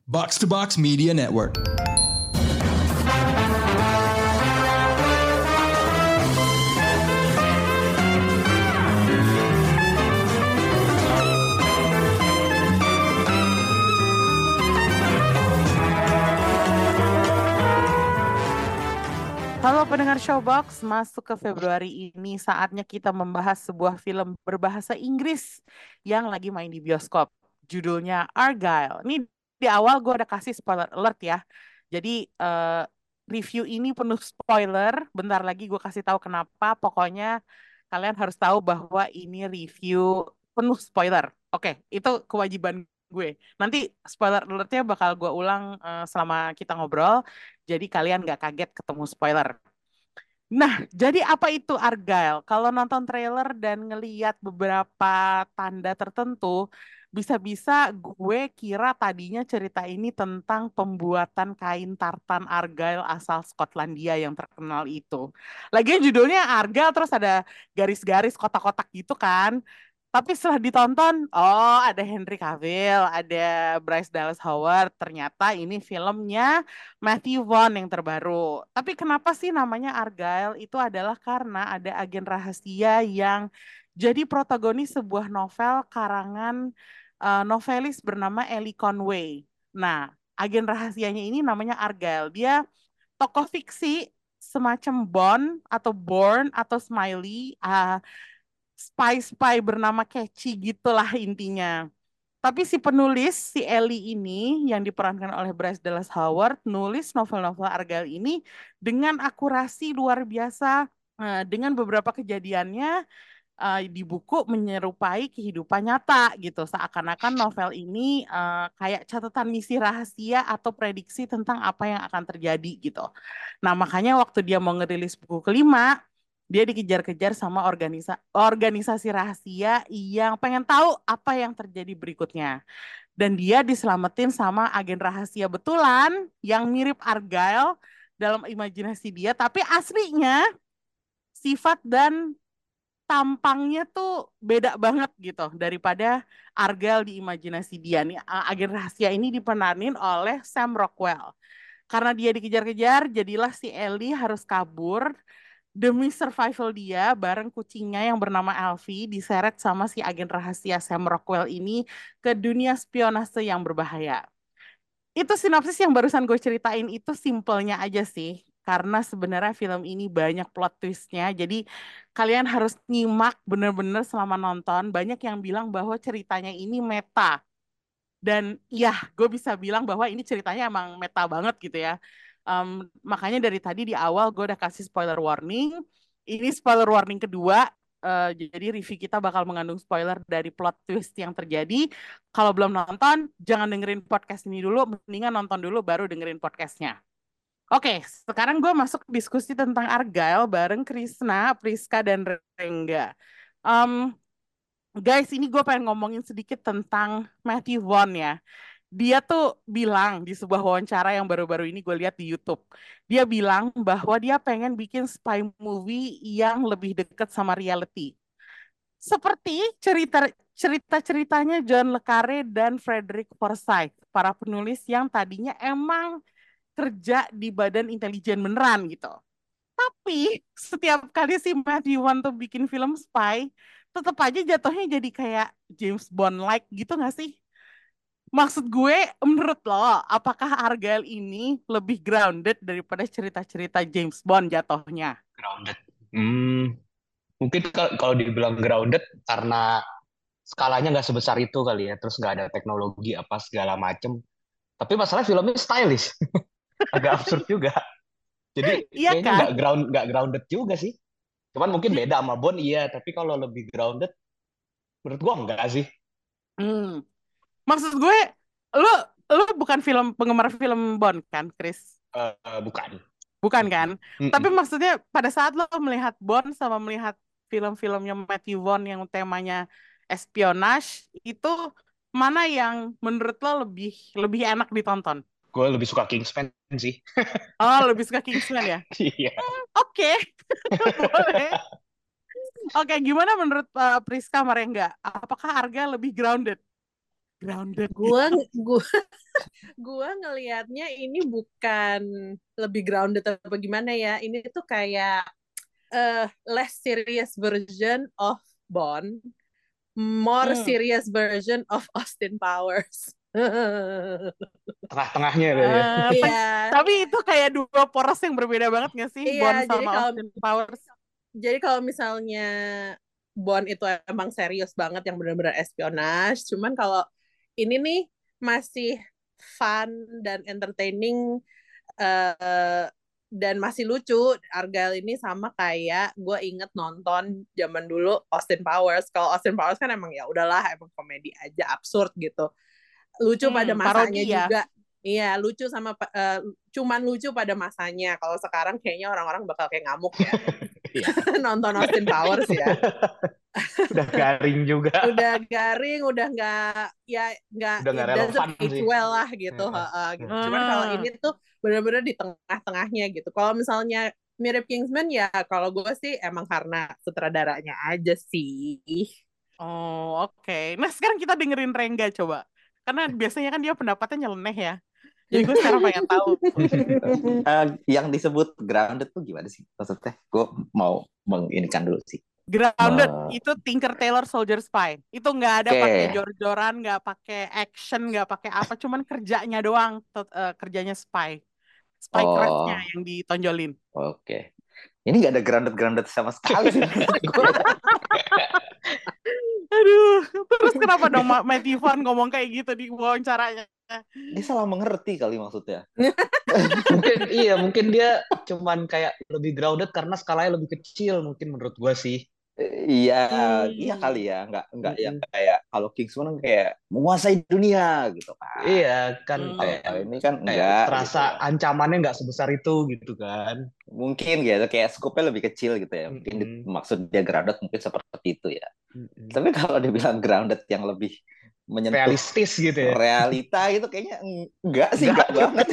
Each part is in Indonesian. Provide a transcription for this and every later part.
Box to Box Media Network. Halo pendengar Showbox, masuk ke Februari ini saatnya kita membahas sebuah film berbahasa Inggris yang lagi main di bioskop. Judulnya Argyle. Ini di awal gue udah kasih spoiler alert ya. Jadi review ini penuh spoiler. Bentar lagi gue kasih tahu kenapa. Pokoknya kalian harus tahu bahwa ini review penuh spoiler. Oke, itu kewajiban gue. Nanti spoiler alertnya bakal gue ulang selama kita ngobrol. Jadi kalian nggak kaget ketemu spoiler. Nah, jadi apa itu Argyle? Kalau nonton trailer dan ngeliat beberapa tanda tertentu, bisa-bisa gue kira tadinya cerita ini tentang pembuatan kain tartan Argyle asal Skotlandia yang terkenal itu. Lagian judulnya Argyle terus ada garis-garis kotak-kotak gitu kan. Tapi setelah ditonton, oh ada Henry Cavill, ada Bryce Dallas Howard. Ternyata ini filmnya Matthew Vaughn yang terbaru. Tapi kenapa sih namanya Argyle? Itu adalah karena ada agen rahasia yang jadi protagonis sebuah novel karangan novelis bernama Ellie Conway. Nah, agen rahasianya ini namanya Argyle. Dia tokoh fiksi semacam Bond atau Bourne atau Smiley. Spy-spy bernama Catchy gitulah intinya. Tapi si penulis, si Ellie ini yang diperankan oleh Bryce Dallas Howard, nulis novel-novel Argyle ini dengan akurasi luar biasa, dengan beberapa kejadiannya di buku menyerupai kehidupan nyata gitu. Seakan-akan novel ini kayak catatan misi rahasia atau prediksi tentang apa yang akan terjadi gitu. Nah, makanya waktu dia mau ngerilis buku kelima, dia dikejar-kejar sama organisasi rahasia yang pengen tahu apa yang terjadi berikutnya. Dan dia diselamatin sama agen rahasia betulan yang mirip Argyle dalam imajinasi dia, tapi aslinya sifat dan tampangnya tuh beda banget gitu daripada Argyle di imajinasi dia. Nih, agen rahasia ini diperanin oleh Sam Rockwell. Karena dia dikejar-kejar, jadilah si Ellie harus kabur demi survival dia bareng kucingnya yang bernama Alfie diseret sama si agen rahasia Sam Rockwell ini ke dunia spionase yang berbahaya. Itu sinopsis yang barusan gue ceritain itu simpelnya aja sih. Karena sebenarnya film ini banyak plot twistnya. Jadi kalian harus nyimak bener-bener selama nonton. Banyak yang bilang bahwa ceritanya ini meta. Dan ya, gue bisa bilang bahwa ini ceritanya emang meta banget gitu ya. Makanya dari tadi di awal gue udah kasih spoiler warning. Ini spoiler warning kedua. Jadi review kita bakal mengandung spoiler dari plot twist yang terjadi. Kalau belum nonton, jangan dengerin podcast ini dulu. Mendingan nonton dulu baru dengerin podcastnya. Oke, sekarang gue masuk diskusi tentang Argyle bareng Krisna, Priska, dan Rengga. Em, Guys, ini gue pengen ngomongin sedikit tentang Matthew Vaughn ya. Dia tuh bilang di sebuah wawancara yang baru-baru ini gue lihat di YouTube. Dia bilang bahwa dia pengen bikin spy movie yang lebih dekat sama reality. Seperti cerita-ceritanya John le Carré dan Frederick Forsyth, para penulis yang tadinya emang kerja di badan intelijen beneran gitu. Tapi setiap kali si Matthew Vaughn tuh bikin film spy, tetap aja jatuhnya jadi kayak James Bond-like gitu gak sih? Maksud gue, menurut lo, apakah Argyle ini lebih grounded daripada cerita-cerita James Bond jatuhnya? Grounded. Hmm, mungkin kalau dibilang grounded karena skalanya nggak sebesar itu kali ya, terus nggak ada teknologi apa segala macem. Tapi masalah filmnya stylish, agak absurd juga. Jadi Iya kayaknya kan? nggak grounded juga sih. Cuman mungkin beda sama Bond iya, tapi kalau lebih grounded, menurut gua enggak sih. Hmm. Maksud gue, lo lo bukan penggemar film Bond kan, Chris? Bukan. Bukan kan? Tapi Mm-mm. maksudnya pada saat lo melihat Bond sama melihat film-filmnya Matthew Vaughn yang temanya espionage, itu mana yang menurut lo lebih lebih enak ditonton? Gue lebih suka Kingsman sih. Oh, lebih suka Kingsman ya? Iya. Oke, boleh. Oke, gimana menurut Priska Marengga? Apakah Arga lebih grounded? Grounded. Gua gua gua ngelihatnya ini bukan lebih grounded apa gimana ya. Ini tuh kayak less serious version of Bond, more Hmm. serious version of Austin Powers. Tengah-tengahnya kali ya. Iya, Tapi itu kayak dua poros yang berbeda banget nggak sih? Bond iya. Jadi sama kalau Austin Powers. misalnya Bond itu emang serius banget yang benar-benar espionage, cuman kalau ini nih masih fun dan entertaining, eh, dan masih lucu. Argyle ini sama kayak gue inget nonton zaman dulu Austin Powers. Kalau Austin Powers kan emang ya udahlah, emang komedi aja, absurd gitu, lucu pada masanya Parodi ya. juga. Iya, lucu sama cuman lucu pada masanya. Kalau sekarang kayaknya orang-orang bakal kayak ngamuk ya Iya. nonton Austin Powers ya. Udah garing juga. Udah garing, udah nggak Udah nggak it doesn't relevan age sih. well lah gitu. Gitu. Cuman kalau ini tuh benar-benar di tengah-tengahnya gitu. Kalau misalnya mirip Kingsman ya, kalau gue sih emang karena sutradaranya aja sih. Oh, oke. Nah, sekarang kita dengerin Rengga coba. Karena biasanya kan dia pendapatnya nyeleneh ya. Jadi gue sekarang pengen tahu. Yang disebut grounded tuh gimana sih? Maksudnya gue mau menginikan dulu sih. Grounded itu Tinker Tailor Soldier Spy. Itu nggak ada Oke. pakai jor-joran, nggak pakai action, nggak pakai apa, cuman kerjanya doang, kerjanya spy. Spycraft-nya yang ditonjolin. Oke. Ini nggak ada grounded sama sekali sih. Aduh, terus kenapa dong Matthew Vaughn ngomong kayak gitu di wawancaranya? Dia salah mengerti kali maksudnya. Mungkin dia cuman kayak lebih grounded karena skalanya lebih kecil mungkin menurut gua sih. Iya, iya kali ya, nggak yang kayak kalau Kingsman kan kayak menguasai dunia gitu kan. Iya kan Kalau ini kan kayak enggak. terasa gitu. ancamannya nggak sebesar itu gitu kan. Mungkin gitu, kayak skopnya lebih kecil gitu ya. Mungkin maksud dia grounded mungkin seperti itu ya. Tapi kalau dibilang grounded yang lebih menyentuh realistis gitu ya. realita gitu kayaknya enggak sih, enggak banget.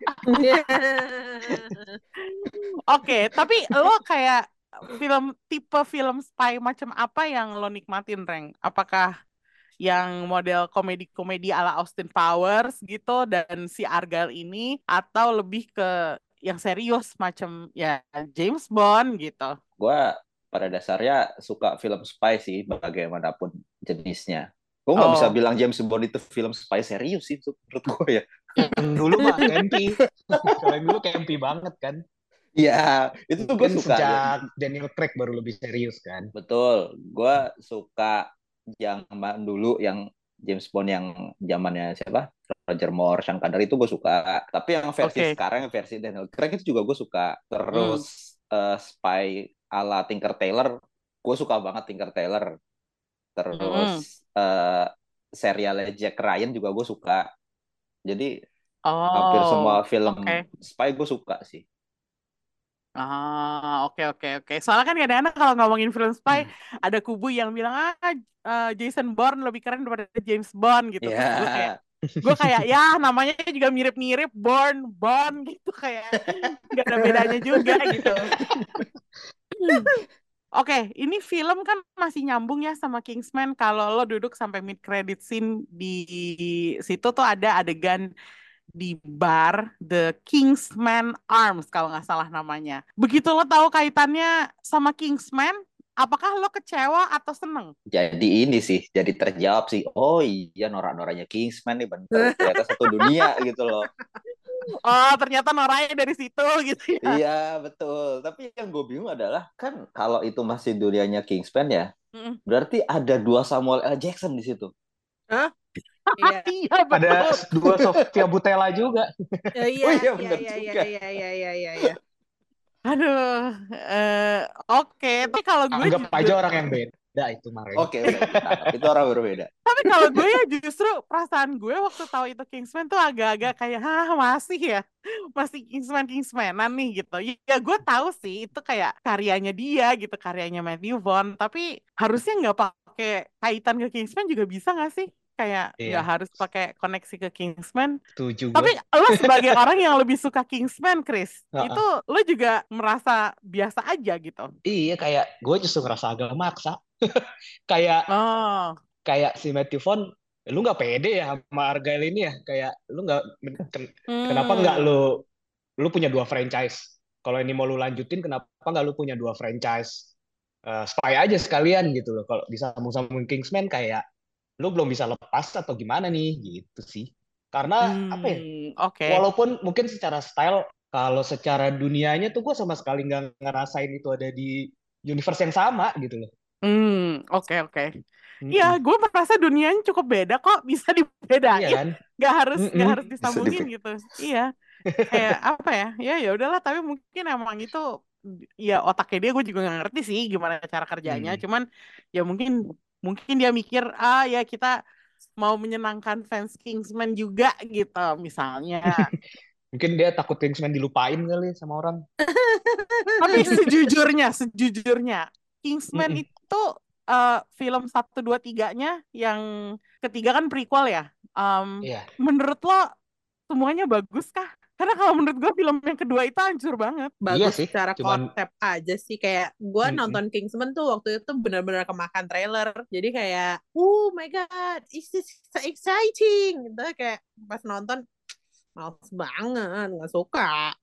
Oke, tapi lo kayak tipe film spy macam apa yang lo nikmatin, Reng? Apakah yang model komedi-komedi ala Austin Powers gitu dan si Argyle ini, atau lebih ke yang serius macam ya James Bond gitu? Gue pada dasarnya suka film spy sih bagaimanapun jenisnya. Gue nggak bisa bilang James Bond itu film spy serius sih menurut gue ya. Yang dulu mah campy. Kalau yang dulu campy banget kan. Iya, itu tuh gue suka. Sejak Daniel Craig baru lebih serius kan. Betul, gue suka yang dulu yang James Bond yang zamannya siapa? Roger Moore, Sean Connery itu gue suka. Tapi yang versi sekarang, versi Daniel Craig itu juga gue suka. Terus spy ala Tinker Tailor, gue suka banget Tinker Tailor. Terus serialnya Jack Ryan juga gue suka. Jadi hampir semua film spy gue suka sih. Oke. Soalnya kan kadang-kadang kalau ngomongin film spy, ada kubu yang bilang Jason Bourne lebih keren daripada James Bond gitu. Yeah. Gue kayak ya namanya juga mirip-mirip Bond gitu, kayak nggak ada bedanya juga gitu. Oke, ini film kan masih nyambung ya sama Kingsman. Kalau lo duduk sampai mid credit scene di situ tuh ada adegan di bar The Kingsman Arms kalau nggak salah namanya. Begitu lo tahu kaitannya sama Kingsman, apakah lo kecewa atau seneng? Jadi ini sih, jadi terjawab sih. Oh iya, norak-noraknya Kingsman nih bener. Ternyata satu dunia gitu loh. Oh, ternyata noraknya dari situ gitu ya. Iya, betul. Tapi yang gue bingung adalah, kan kalau itu masih dunianya Kingsman ya, berarti ada 2 Samuel L. Jackson di situ. Hah? Iya, ada 2 Sofia Boutella juga. Iya, benar juga. Iya. Aduh, oke. Tapi kalau gue anggap aja orang yang beda itu Mareng. Oke, itu orang berbeda. Tapi kalau gue ya justru perasaan gue waktu tahu itu Kingsman tuh agak-agak kayak masih Kingsmanan nih gitu. Ya gue tahu sih itu kayak karyanya dia gitu, karyanya Matthew Vaughn. Tapi harusnya nggak pakai kaitan ke Kingsman juga bisa nggak sih? Kayak nggak harus pakai koneksi ke Kingsman. Setuju. Tapi lo sebagai orang yang lebih suka Kingsman, Chris, itu lo juga merasa biasa aja gitu? Iya, kayak gue justru ngerasa agak maksa. Kayak si Matthew Vaughn lu nggak pede ya sama Argyle ini ya, kayak lu nggak kenapa nggak lu punya 2 franchise, kalau ini mau lu lanjutin kenapa nggak lu punya 2 franchise. Spy aja sekalian gitu loh, kalau disambung-sambung Kingsman kayak lu belum bisa lepas atau gimana nih gitu sih, karena apa ya, Oke. walaupun mungkin secara style, kalau secara dunianya tuh gue sama sekali nggak ngerasain itu ada di universe yang sama gitu loh. Oke. Iya, gue merasa dunianya cukup beda kok, bisa Iya dibedain, kan. nggak harus Bisa disambungin gitu. Iya, kayak apa ya? Ya udahlah. Tapi mungkin emang itu ya otaknya dia, gue juga nggak ngerti sih gimana cara kerjanya. Cuman ya mungkin dia mikir ya kita mau menyenangkan fans Kingsman juga gitu, misalnya. Mungkin dia takut Kingsman dilupain kali sama orang. Tapi sejujurnya Kingsman itu film 1, 2, 3-nya, yang ketiga kan prequel ya. Iya. Menurut lo semuanya bagus kah? Karena kalau menurut gue film yang kedua itu hancur banget. Iya Bagus sih, secara cuman konsep aja sih. Kayak gue nonton Kingsman tuh waktu itu benar-benar kemakan trailer. Jadi kayak, oh my god, is this so exciting? Gitu kayak pas nonton males banget, nggak suka.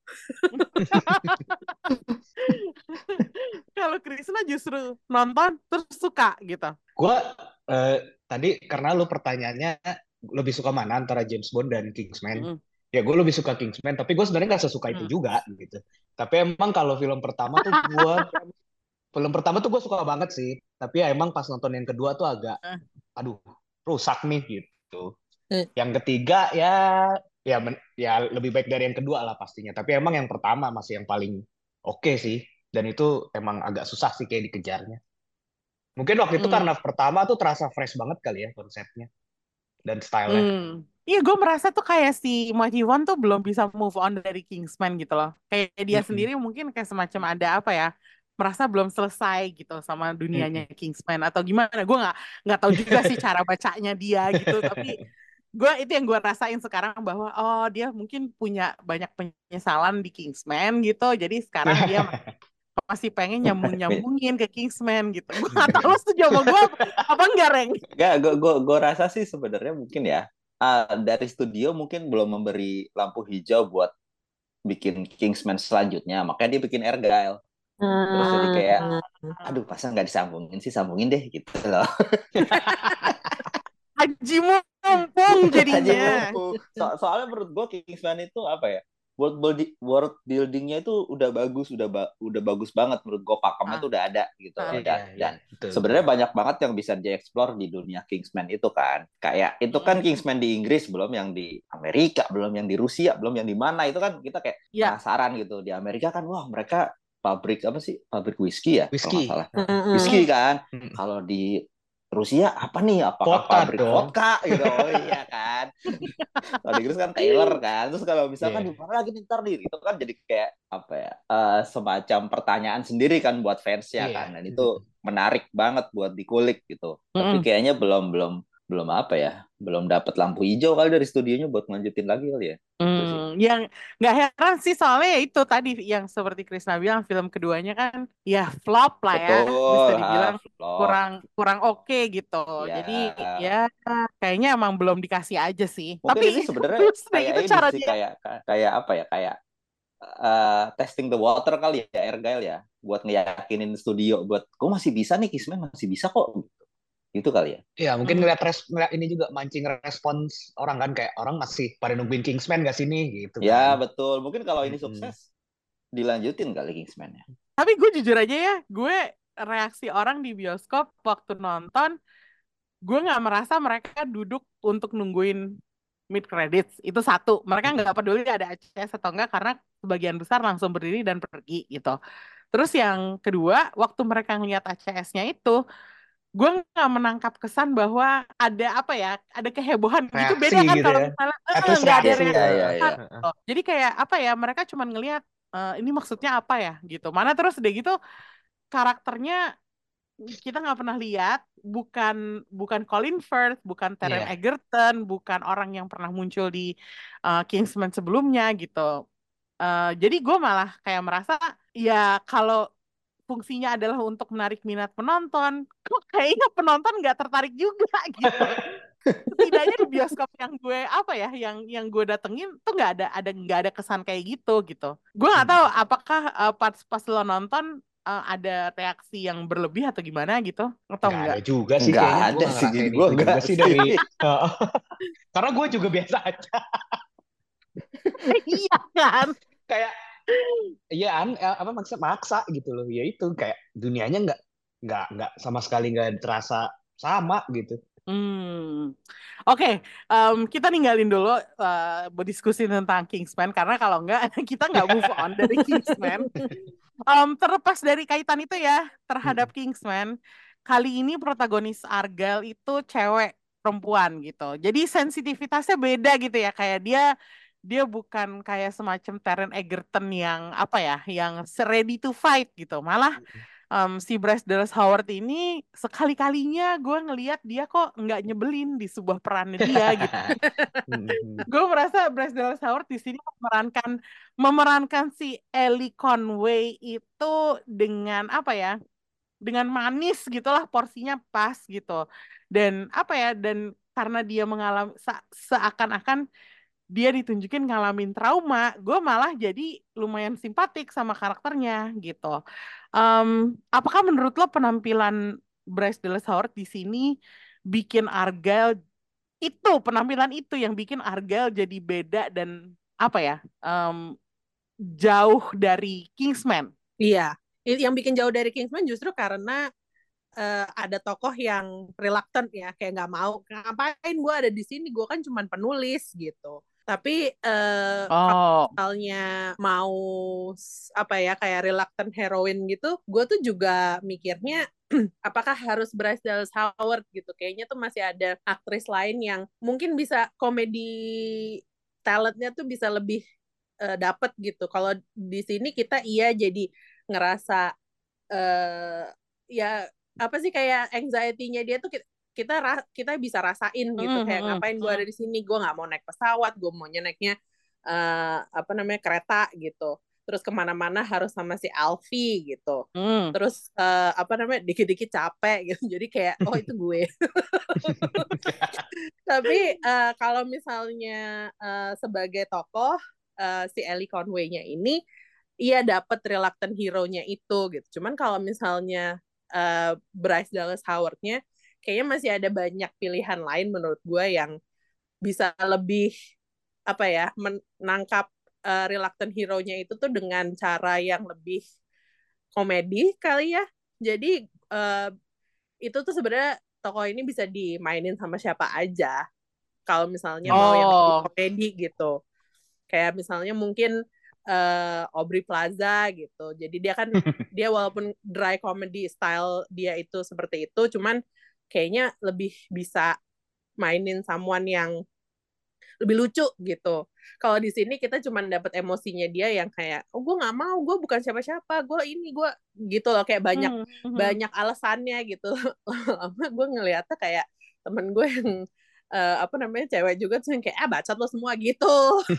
Kalau Krisna justru nonton terus suka gitu. gue tadi karena lu pertanyaannya lebih suka mana antara James Bond dan Kingsman. Ya gue lebih suka Kingsman, tapi gue sebenarnya nggak sesuka itu juga gitu. Tapi emang kalau film pertama tuh gue suka banget sih. Tapi ya emang pas nonton yang kedua tuh agak, aduh, rusak nih gitu. Yang ketiga ya lebih baik dari yang kedua lah pastinya. Tapi emang yang pertama masih yang paling oke sih. Dan itu emang agak susah sih kayak dikejarnya. Mungkin waktu itu karena pertama tuh terasa fresh banget kali ya konsepnya dan stylenya. Iya, gue merasa tuh kayak si Mojiwon tuh belum bisa move on dari Kingsman gitu loh. Kayak dia sendiri mungkin kayak semacam ada apa ya, merasa belum selesai gitu sama dunianya Kingsman atau gimana. Gue nggak tahu juga sih cara bacanya dia gitu. Tapi gue itu yang gue rasain sekarang, bahwa dia mungkin punya banyak penyesalan di Kingsman gitu. Jadi sekarang dia masih pengen nyambungin ke Kingsman gitu. Gue nggak tahu, lo setuju sama gue apa enggak, Reng? Enggak, gue rasa sih sebenarnya mungkin ya, dari studio mungkin belum memberi lampu hijau buat bikin Kingsman selanjutnya, makanya dia bikin Argyle. Terus jadi kayak, aduh masa nggak disambungin sih, sambungin deh gitu loh. Haji mumpung jadinya. Soalnya menurut gue Kingsman itu apa ya, world buildingnya itu udah bagus banget menurut gue, pakemnya itu udah ada gitu. Dan sebenarnya banyak banget yang bisa dieksplor di dunia Kingsman itu kan. Kayak itu kan Kingsman di Inggris, belum yang di Amerika, belum yang di Rusia, belum yang di mana, itu kan kita kayak penasaran gitu. Di Amerika kan wah mereka pabrik apa sih, pabrik whisky ya kalau nggak salah, whisky kan. Kalau di Rusia apa nih, apakah pabrik vodka gitu. Oh iya kan. Kalau di Inggris kan Taylor kan. Terus kalau misalkan di mana lagi ntar nih, itu kan jadi kayak apa ya, semacam pertanyaan sendiri kan buat fansnya kan. Dan itu menarik banget buat dikulik gitu. Tapi kayaknya belum apa ya, belum dapat lampu hijau kali dari studionya buat lanjutin lagi kali ya. Yang nggak heran sih, soalnya ya itu tadi yang seperti Krisna bilang, film keduanya kan ya flop lah ya, bisa dibilang kurang oke gitu. Jadi ya kayaknya emang belum dikasih aja sih. Mungkin tapi ini sebenarnya kayak itu ini cara sih, dia kayak apa ya, kayak testing the water kali ya, Argyle ya, buat ngeyakinin studio buat gue masih bisa nih, Kingsman masih bisa kok gitu kali ya. Iya, mungkin ngeliat ini juga mancing respons orang kan, kayak orang masih pada nungguin Kingsman gak sih nih gitu kan. Ya betul, mungkin kalau ini sukses dilanjutin kali Kingsman-nya. Tapi gue jujur aja ya, gue reaksi orang di bioskop waktu nonton, gue nggak merasa mereka duduk untuk nungguin mid credits. Itu satu, mereka nggak peduli ada ACS atau enggak, karena sebagian besar langsung berdiri dan pergi gitu. Terus yang kedua, waktu mereka ngeliat ACS-nya itu, gue nggak menangkap kesan bahwa ada apa ya, ada kehebohan gitu. Reaksi Beda kan gitu kalau ya. misalnya Nggak ada reaksi. Jadi kayak apa ya, mereka cuma ngelihat ini maksudnya apa ya gitu. Mana terus udah gitu karakternya kita nggak pernah lihat, bukan Colin Firth, bukan Taron Egerton, bukan orang yang pernah muncul di Kingsman sebelumnya gitu. Jadi gue malah kayak merasa ya kalau fungsinya adalah untuk menarik minat penonton, kok kayaknya penonton nggak tertarik juga gitu. Setidaknya di bioskop yang gue apa ya, yang gue datengin tuh nggak ada kesan kayak gitu. Gue nggak tahu apakah pas lo nonton ada reaksi yang berlebih atau gimana gitu atau Nggak ada enggak? juga sih Nggak kayaknya. Gue ada nggak sih, ngerasain gue itu juga nggak sih sih. dari karena gue juga biasa aja. Iya kan? Kayak ya apa maksa gitu loh. Ya itu kayak dunianya nggak sama sekali nggak terasa sama gitu. Oke, kita ninggalin dulu berdiskusi tentang Kingsman karena kalau enggak kita nggak move on dari Kingsman. Terlepas dari kaitan itu ya terhadap Kingsman, kali ini protagonis Argyle itu cewek perempuan gitu. Jadi sensitivitasnya beda gitu ya, kayak dia bukan kayak semacam Taron Egerton yang apa ya, yang ready to fight gitu. Malah si Bryce Dallas Howard ini sekali-kalinya gue ngelihat dia kok nggak nyebelin di sebuah perannya dia gitu. Gue merasa Bryce Dallas Howard di sini memerankan si Ellie Conway itu dengan apa ya? Dengan manis gitulah, porsinya pas gitu. Dan apa ya? Dan karena dia mengalami seakan-akan dia ditunjukin ngalamin trauma, gue malah jadi lumayan simpatik sama karakternya gitu. Apakah menurut lo penampilan Bryce Dallas Howard di sini bikin Argyle penampilan itu yang bikin Argyle jadi beda dan apa ya, jauh dari Kingsman? Iya, yang bikin jauh dari Kingsman justru karena ada tokoh yang reluctant ya, kayak nggak mau, ngapain gue ada di sini, gue kan cuman penulis gitu. Tapi kalau Oh, misalnya mau apa ya, kayak reluctant heroine gitu, gue tuh juga mikirnya apakah harus Bryce Dallas Howard gitu. Kayaknya tuh masih ada aktris lain yang mungkin bisa komedi talentnya tuh bisa lebih dapet gitu. Kalau di sini kita iya jadi ngerasa eh ya apa sih, kayak anxiety-nya dia tuh kita bisa rasain gitu, kayak ngapain gue ada di sini, gue nggak mau naik pesawat, gue mau naiknya apa namanya, kereta gitu, terus kemana-mana harus sama si Alfie gitu, terus apa namanya, dikit-dikit capek gitu, jadi kayak oh itu gue. Tapi kalau misalnya sebagai tokoh, si Ellie Conway-nya ini iya dapet reluctant hero-nya itu gitu. Cuman kalau misalnya Bryce Dallas Howard-nya kayaknya masih ada banyak pilihan lain menurut gue yang bisa lebih apa ya, menangkap reluctant hero-nya itu tuh dengan cara yang lebih komedi kali ya. Jadi itu tuh sebenarnya tokoh ini bisa dimainin sama siapa aja kalau misalnya mau yang lebih oh, komedi gitu. Kayak misalnya mungkin Aubrey Plaza gitu. Jadi dia walaupun dry comedy style dia itu seperti itu, cuman kayaknya lebih bisa mainin someone yang lebih lucu gitu. Kalau di sini kita cuma dapat emosinya dia yang kayak, oh gue nggak mau, gue bukan siapa-siapa, gue gitu loh, kayak banyak banyak alasannya gitu. Lama gue ngeliatnya kayak temen gue yang apa namanya, cewek juga tuh yang kayak bacot lo semua gitu.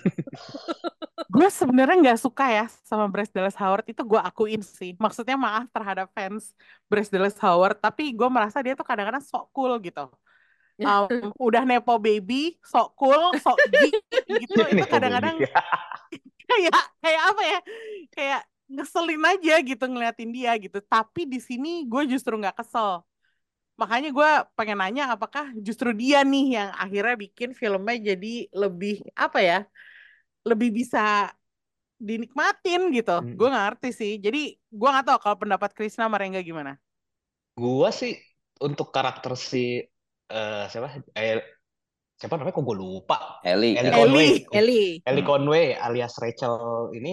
gue sebenarnya nggak suka ya sama Bryce Dallas Howard, itu gue akuin sih. Maksudnya maaf terhadap fans Bryce Dallas Howard, tapi gue merasa dia tuh kadang-kadang sok cool gitu. Udah nepo baby, sok cool, sok geek gitu. Itu Nepo baby. kadang-kadang kayak kayak apa ya? Kayak ngeselin aja gitu ngeliatin dia gitu. Tapi di sini gue justru nggak kesel. Makanya gue pengen nanya apakah justru dia nih yang akhirnya bikin filmnya jadi lebih apa ya? Lebih bisa dinikmatin gitu. Gue nggak ngerti sih. Jadi gue nggak tahu kalau pendapat Krisna sama Rengga gimana. Gua sih untuk karakter si siapa siapa namanya kok gue lupa. Ellie, Ellie Ellie. Conway. Ellie. Ellie. Ellie Conway alias Rachel ini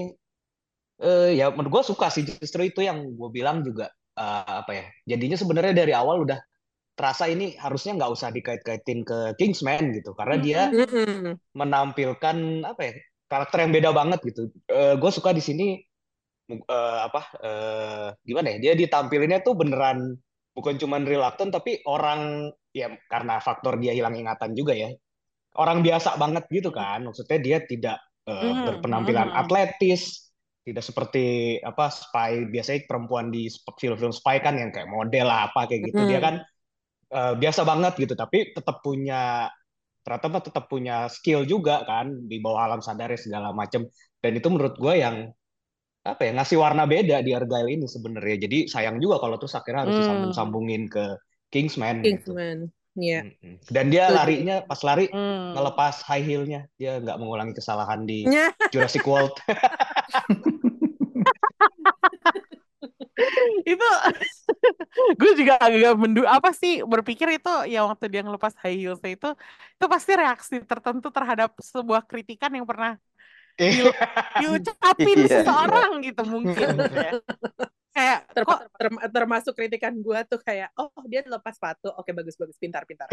ya menurut gue suka sih, justru itu yang gue bilang juga apa ya, jadinya sebenarnya dari awal udah terasa ini harusnya nggak usah dikait-kaitin ke Kingsman gitu, karena dia menampilkan apa ya, karakter yang beda banget gitu. Gue suka di sini gimana ya, dia ditampilinnya tuh beneran bukan cuman reluctant tapi orang ya, karena faktor dia hilang ingatan juga ya, orang biasa banget gitu kan, maksudnya dia tidak berpenampilan atletis, tidak seperti apa spy biasanya perempuan di film-film spy kan yang kayak model lah apa kayak gitu. Dia kan biasa banget gitu, tapi ternyata tetap punya skill juga kan di bawah alam sadarnya segala macem. Dan itu menurut gue yang apa ya, ngasih warna beda di Argyle ini sebenarnya. Jadi sayang juga kalau terus akhirnya harus Hmm. disambung-sambungin ke Kingsman gitu. Kingsman. Iya, Dan dia setuju. larinya pas lari Hmm. ngelepas high heel-nya, dia nggak mengulangi kesalahan di Nya. Jurassic World. Itu gue juga agak apa sih berpikir itu ya waktu dia ngelepas high heels itu pasti reaksi tertentu terhadap sebuah kritikan yang pernah diucapin Iya, iya. seseorang gitu mungkin ya. Kayak kok Termasuk kritikan gue tuh kayak, oh dia lepas sepatu, oke bagus-bagus, pintar-pintar.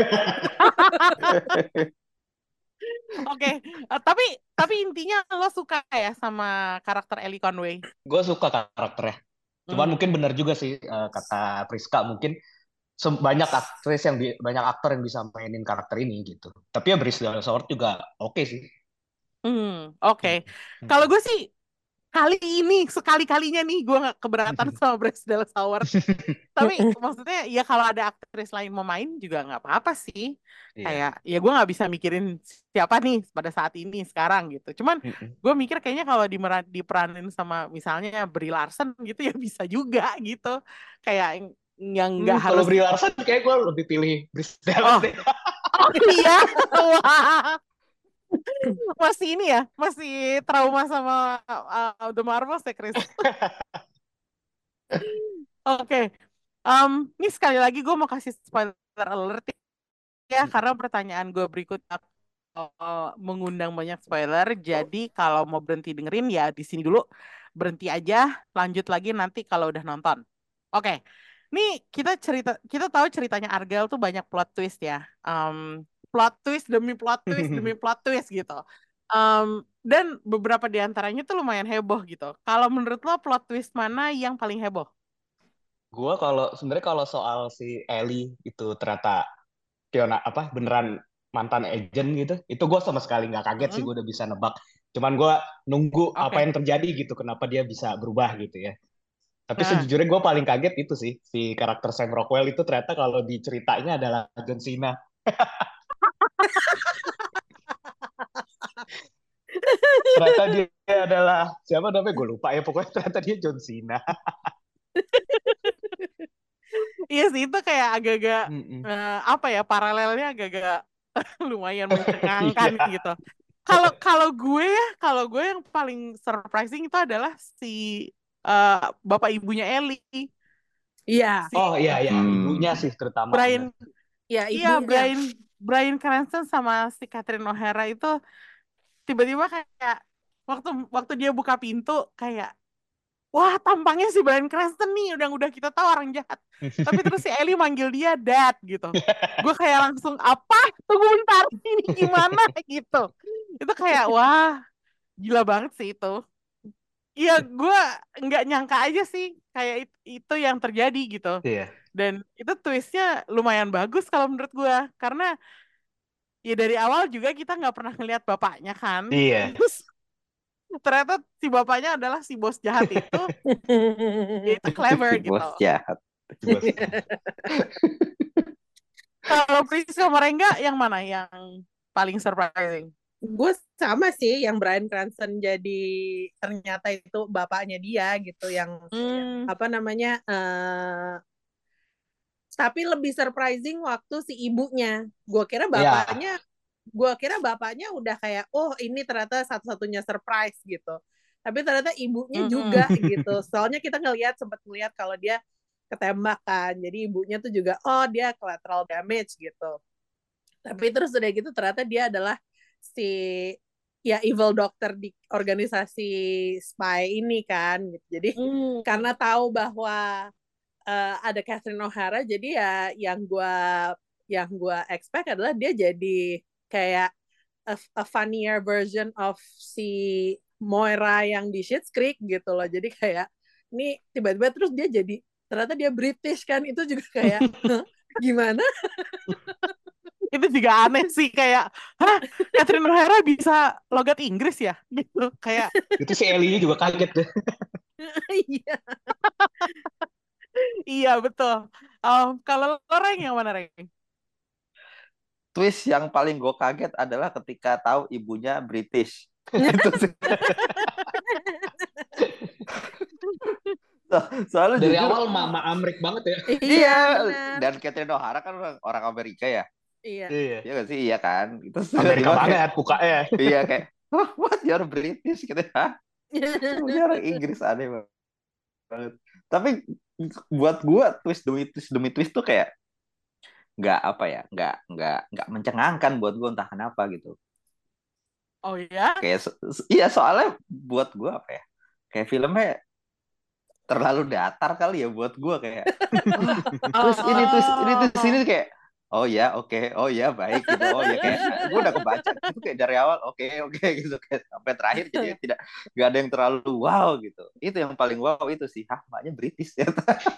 Oke, tapi intinya lo suka ya sama karakter Ellie Conway? Gue suka karakternya. Cuman mungkin benar juga sih kata Priska, mungkin banyak aktor yang bisa mainin karakter ini gitu. Tapi ya Bryce Dallas Howard juga oke sih. Oke. Kalau gue sih kali ini sekali-kalinya nih gue nggak keberatan sama Bryce Dallas Howard. Tapi maksudnya ya kalau ada aktris lain mau main juga nggak apa-apa sih. Kayak ya gue nggak bisa mikirin siapa nih pada saat ini sekarang gitu. Cuman gue mikir kayaknya kalau diperanin sama misalnya Brie Larson gitu ya bisa juga gitu. Kayak yang nggak Kalau harus. Brie Larson kayak gue lebih pilih Bryce Dallas deh. Oh iya. Wah. Masih ini ya, masih trauma sama The Marvels ya, Chris. Oke. Ini sekali lagi gue mau kasih spoiler alert ya, karena pertanyaan gue berikutnya mengundang banyak spoiler. Jadi kalau mau berhenti dengerin ya di sini dulu, berhenti aja, lanjut lagi nanti kalau udah nonton. Oke. Nih kita tahu ceritanya Argyle tuh banyak plot twist ya. Plot twist demi plot twist demi plot twist gitu. Dan beberapa di antaranya tuh lumayan heboh gitu. Kalau menurut lo plot twist mana yang paling heboh? Gue sebenarnya kalau soal si Ellie itu ternyata beneran mantan agent gitu, itu gue sama sekali nggak kaget sih, gue udah bisa nebak. Cuman gue nunggu apa yang terjadi gitu, kenapa dia bisa berubah gitu ya. Tapi sejujurnya gue paling kaget itu sih, si karakter Sam Rockwell itu ternyata kalau diceritanya adalah John Cena. Ternyata dia adalah siapa namanya, gue lupa ya, pokoknya ternyata dia John Cena. Iya sih, itu kayak agak-agak apa ya, paralelnya agak-agak lumayan mencengangkan gitu. Kalau gue yang paling surprising itu adalah si bapak ibunya Ellie. Iya. Oh iya, ibunya sih terutama. Iya, Bryan Cranston sama si Catherine O'Hara itu tiba-tiba kayak waktu dia buka pintu kayak, wah tampangnya si Bryan Cranston nih udah kita tahu orang jahat. Tapi terus si Ellie manggil dia Dad gitu. Gue kayak langsung apa? Tunggu bentar, ini gimana gitu. Itu kayak wah gila banget sih itu. Iya gue nggak nyangka aja sih kayak itu yang terjadi gitu. Iya. Dan itu twistnya lumayan bagus kalau menurut gue karena ya dari awal juga kita nggak pernah ngeliat bapaknya kan. Iya. Terus ternyata si bapaknya adalah si bos jahat itu. Ya itu clever gitu. Bos jahat. Kalau Priska Merengga yang mana yang paling surprising? Gue sama sih yang Bryan Cranston jadi ternyata itu bapaknya dia gitu yang apa namanya tapi lebih surprising waktu si ibunya. Gue kira bapaknya udah kayak oh ini ternyata satu-satunya surprise gitu. Tapi ternyata ibunya juga gitu. Soalnya kita sempat ngeliat kalau dia ketembak kan. Jadi ibunya tuh juga oh dia collateral damage gitu. Tapi terus udah gitu ternyata dia adalah si ya evil doctor di organisasi spy ini kan gitu. Jadi karena tahu bahwa ada Catherine O'Hara jadi ya yang gue expect adalah dia jadi kayak a funnier version of si Moira yang di Schitt's Creek gitu loh. Jadi kayak ini tiba-tiba terus dia jadi ternyata dia British kan, itu juga kayak gimana? Itu juga aneh sih kayak hah Catherine O'Hara bisa logat Inggris ya gitu kayak itu si Ellie juga kaget deh. Iya. Iya betul. Kalau lo Reng, yang mana Reng? Twist yang paling gue kaget adalah ketika tahu ibunya British. Itu sih. Soalnya Dari jujur, awal Mama Amrik banget ya. Iya, benar. dan Catherine O'Hara kan orang Amerika ya. Iya. Iya. Iya gak sih? Iya kan? Itu Amerika tiba-tiba kayak, banget mukanya. iya kayak, oh, what, you're British? Gitu. Hah? Ibunya orang Inggris, aneh banget. Tapi buat gua twist demi twist tuh kayak nggak apa ya, nggak mencengangkan buat gua, entah kenapa gitu. Oh ya? Kayak iya, soalnya buat gua apa ya, kayak filmnya terlalu datar kali ya buat gua, kayak terus ini kayak, oh ya, oke, oh ya, baik gitu, oh ya, kayak gua udah kebaca itu kayak dari awal, oke gitu, kayak sampai terakhir jadi nggak ada yang terlalu wow gitu. Itu yang paling wow itu sih, maknya British ya.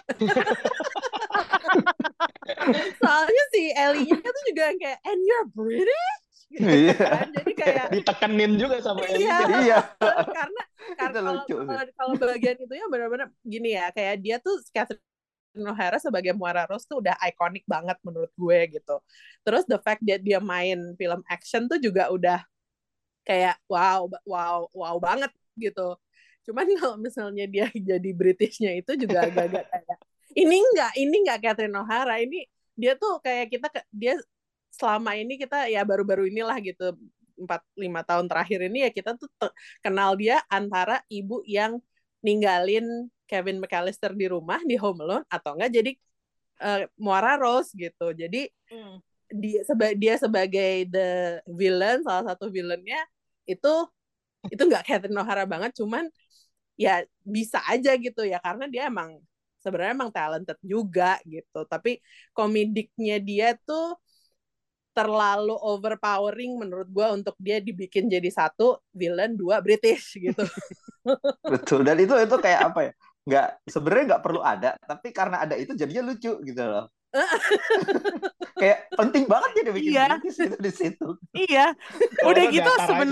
Soalnya si Ellie-nya tuh juga kayak, and you're British? Gitu Iya. kan. Jadi kayak, Ditekenin juga sama Ellie. Iya. karena Itu lucu sih. kalau bagian itunya benar-benar gini ya, kayak dia tuh Catherine O'Hara sebagai Moira Rose tuh udah ikonik banget menurut gue gitu. Terus the fact that dia main film action tuh juga udah kayak wow banget gitu. Cuman kalau misalnya dia jadi Britishnya itu juga agak-agak kayak ini enggak Catherine O'Hara, ini dia tuh kayak dia selama ini kita ya baru-baru inilah gitu 4-5 tahun terakhir ini ya kita tuh kenal dia antara ibu yang ninggalin Kevin McAllister di rumah di Home Alone atau enggak jadi Moira Rose gitu. Jadi dia sebagai the villain, salah satu villainnya itu nggak Catherine O'Hara banget, cuman ya bisa aja gitu ya karena dia sebenarnya emang talented juga gitu. Tapi komediknya dia tuh terlalu overpowering menurut gue untuk dia dibikin jadi satu villain, dua British gitu. Betul, dan itu kayak apa ya, sebenarnya nggak perlu ada, tapi karena ada itu jadinya lucu gitu loh. Kayak penting banget dia bikin British gitu di situ. Iya. Udah gitu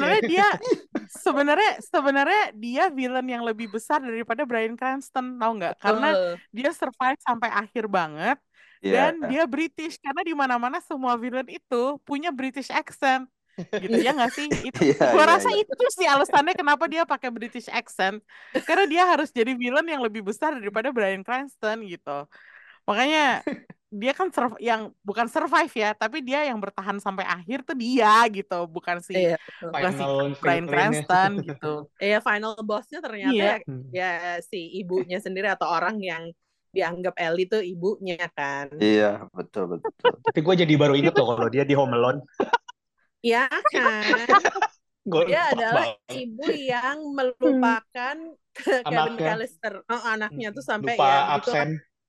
sebenarnya dia villain yang lebih besar daripada Bryan Cranston, tau nggak? Karena dia survive sampai akhir banget. Dan dia British karena di mana-mana semua villain itu punya British accent gitu ya nggak sih? Gua rasa itu sih alasannya kenapa dia pakai British accent, karena dia harus jadi villain yang lebih besar daripada Bryan Cranston gitu. Makanya dia kan yang bukan survive ya, tapi dia yang bertahan sampai akhir tuh dia gitu, bukan si Bryan Cranston gitu. Final bossnya ternyata ya si ibunya sendiri atau orang yang dianggap Ellie tuh ibunya kan. Iya, betul. Tapi gue jadi baru inget loh kalau dia di Home Alone. Iya kan. Dia adalah ibu yang melupakan Kevin McAllister, anaknya tuh sampai lupa ya absen.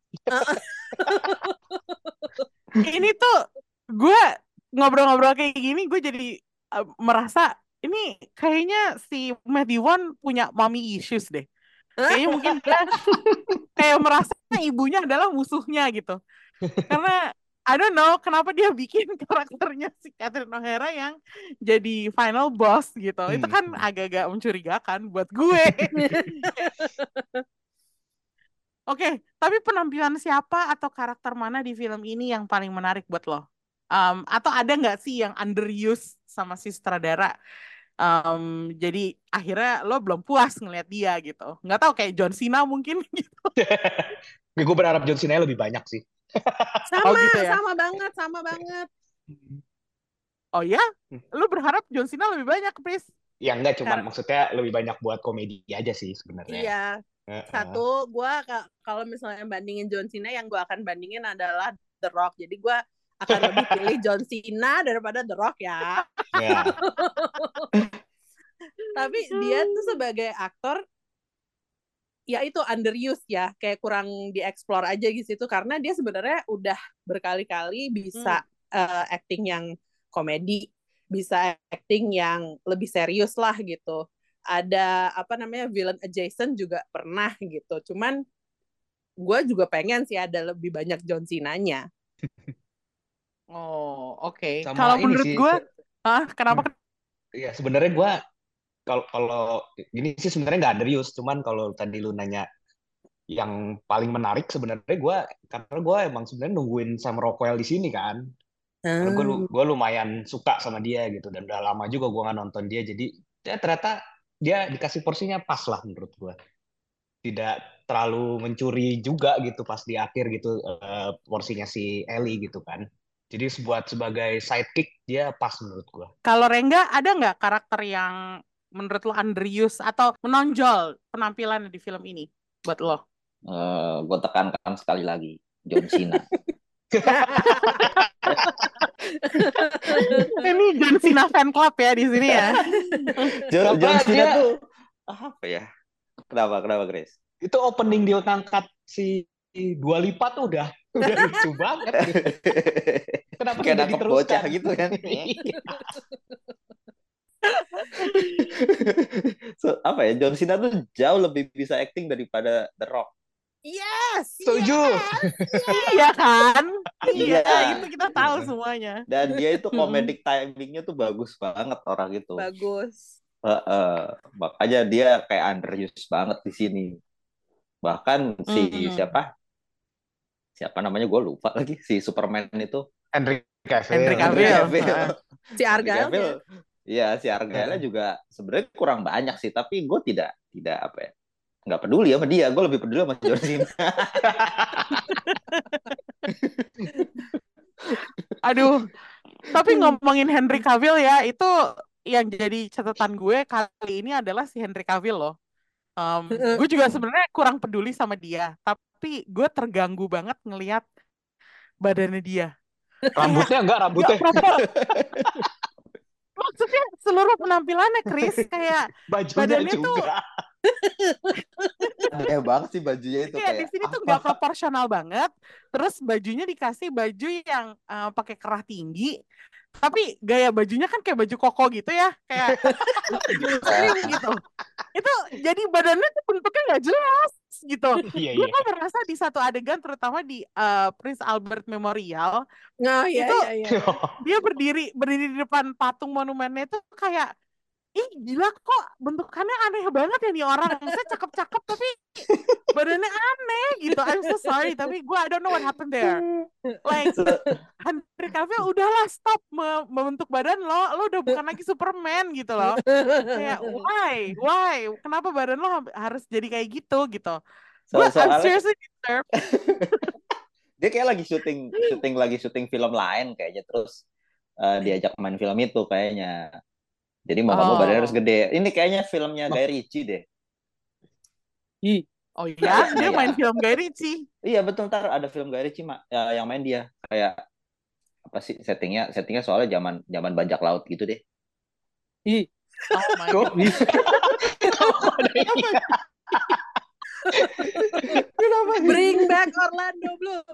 Ini tuh gue ngobrol-ngobrol kayak gini, gue jadi merasa ini kayaknya si Matthew Vaughn punya mommy issues deh. Kayaknya mungkin dia kayak merasa ibunya adalah musuhnya gitu. Karena I don't know kenapa dia bikin karakternya si Catherine O'Hara yang jadi final boss gitu. Itu kan agak-agak mencurigakan buat gue. Oke, tapi penampilan siapa atau karakter mana di film ini yang paling menarik buat lo? Atau ada nggak sih yang underused sama si sutradara? Jadi akhirnya lo belum puas ngeliat dia gitu. Nggak tahu, kayak John Cena mungkin gitu. Gue berharap John Cena lebih banyak sih. Gitu ya? Sama banget. Oh ya? Lo berharap John Cena lebih banyak, Pris? Ya enggak, cuma maksudnya lebih banyak buat komedi aja sih sebenarnya. Iya. Satu, gue kalau misalnya bandingin John Cena, yang gue akan bandingin adalah The Rock. Jadi gue akan lebih pilih John Cena daripada The Rock ya. Tapi dia tuh sebagai aktor ya itu underused ya, kayak kurang dieksplor aja di situ karena dia sebenarnya udah berkali-kali bisa acting yang komedi, bisa acting yang lebih serius lah gitu. Ada villain adjacent juga pernah gitu. Cuman gue juga pengen sih ada lebih banyak John Cena-nya. Oh, oke. Kalau menurut gue, kenapa? Iya, sebenarnya gue kalau gini sih sebenarnya nggak underused, cuman kalau tadi lu nanya yang paling menarik sebenarnya gue, karena gue emang sebenarnya nungguin Sam Rockwell di sini kan. Karena gue lumayan suka sama dia gitu, dan udah lama juga gue nggak nonton dia, jadi ya ternyata dia dikasih porsinya pas lah menurut gue, tidak terlalu mencuri juga gitu pas di akhir gitu, porsinya si Ellie gitu kan. Jadi buat sebagai sidekick dia pas menurut gue. Kalau Rengga, ada nggak karakter yang menurut lo underused atau menonjol penampilan di film ini buat lo? Gue tekankan sekali lagi, John Cena. Ini John Cena fan club ya di sini ya. John Cena tuh apa ya? Kenapa Grace? Itu opening dia ngangkat si Dua Lipa tuh udah lucu banget. Kenapa kayak tidak nangkep diteruskan bocah gitu kan? So, apa ya? John Cena tuh jauh lebih bisa acting daripada The Rock. Yes. Setuju. Iya kan? Iya. Itu kita tahu semuanya. Dan dia itu comedic timingnya tuh bagus banget orang itu. Bagus. Makanya dia kayak underused banget di sini. Bahkan si siapa namanya gue lupa lagi, si Superman itu Henry Cavill. Si Argyle. Iya, si Argyle juga sebenarnya kurang banyak sih, tapi gue tidak apa ya, nggak peduli sama dia, gue lebih peduli sama John Cena. Aduh, tapi ngomongin Henry Cavill ya, itu yang jadi catatan gue kali ini adalah si Henry Cavill loh. Gue juga sebenarnya kurang peduli sama dia, tapi gue terganggu banget ngelihat badannya dia. Rambutnya enggak, rambutnya. Maksudnya seluruh penampilannya Chris kayak bajunya badannya juga. tuh aneh banget sih bajunya itu, kayak di sini tuh nggak proporsional banget. Terus bajunya dikasih baju yang pakai kerah tinggi, tapi gaya bajunya kan kayak baju koko gitu ya, kayak muslim gitu. Itu jadi badannya tuh bentuknya nggak jelas gitu. Gue kan merasa di satu adegan, terutama di Prince Albert Memorial, itu dia berdiri di depan patung monumennya itu kayak, ih gila kok bentukannya aneh banget ya nih orang. Saya cakep-cakep tapi badannya aneh gitu. I'm so sorry, tapi gue I don't know what happened there. Like Henry Cavill, udahlah stop membentuk badan lo udah bukan lagi Superman gitu loh. Kayak why? Kenapa badan lo harus jadi kayak gitu gitu? Gue I'm seriously disturbed. Dia kayak lagi syuting film lain kayaknya, terus diajak main film itu kayaknya. Jadi mau kamu badannya harus gede. Ini kayaknya filmnya Guy Ritchie deh. Oh iya, dia main film Guy Ritchie. Iya betul, ntar ada film Guy Ritchie yang main dia. Kayak apa sih settingnya soalnya zaman bajak laut gitu deh. Oh my God. Bring back Orlando Bloom.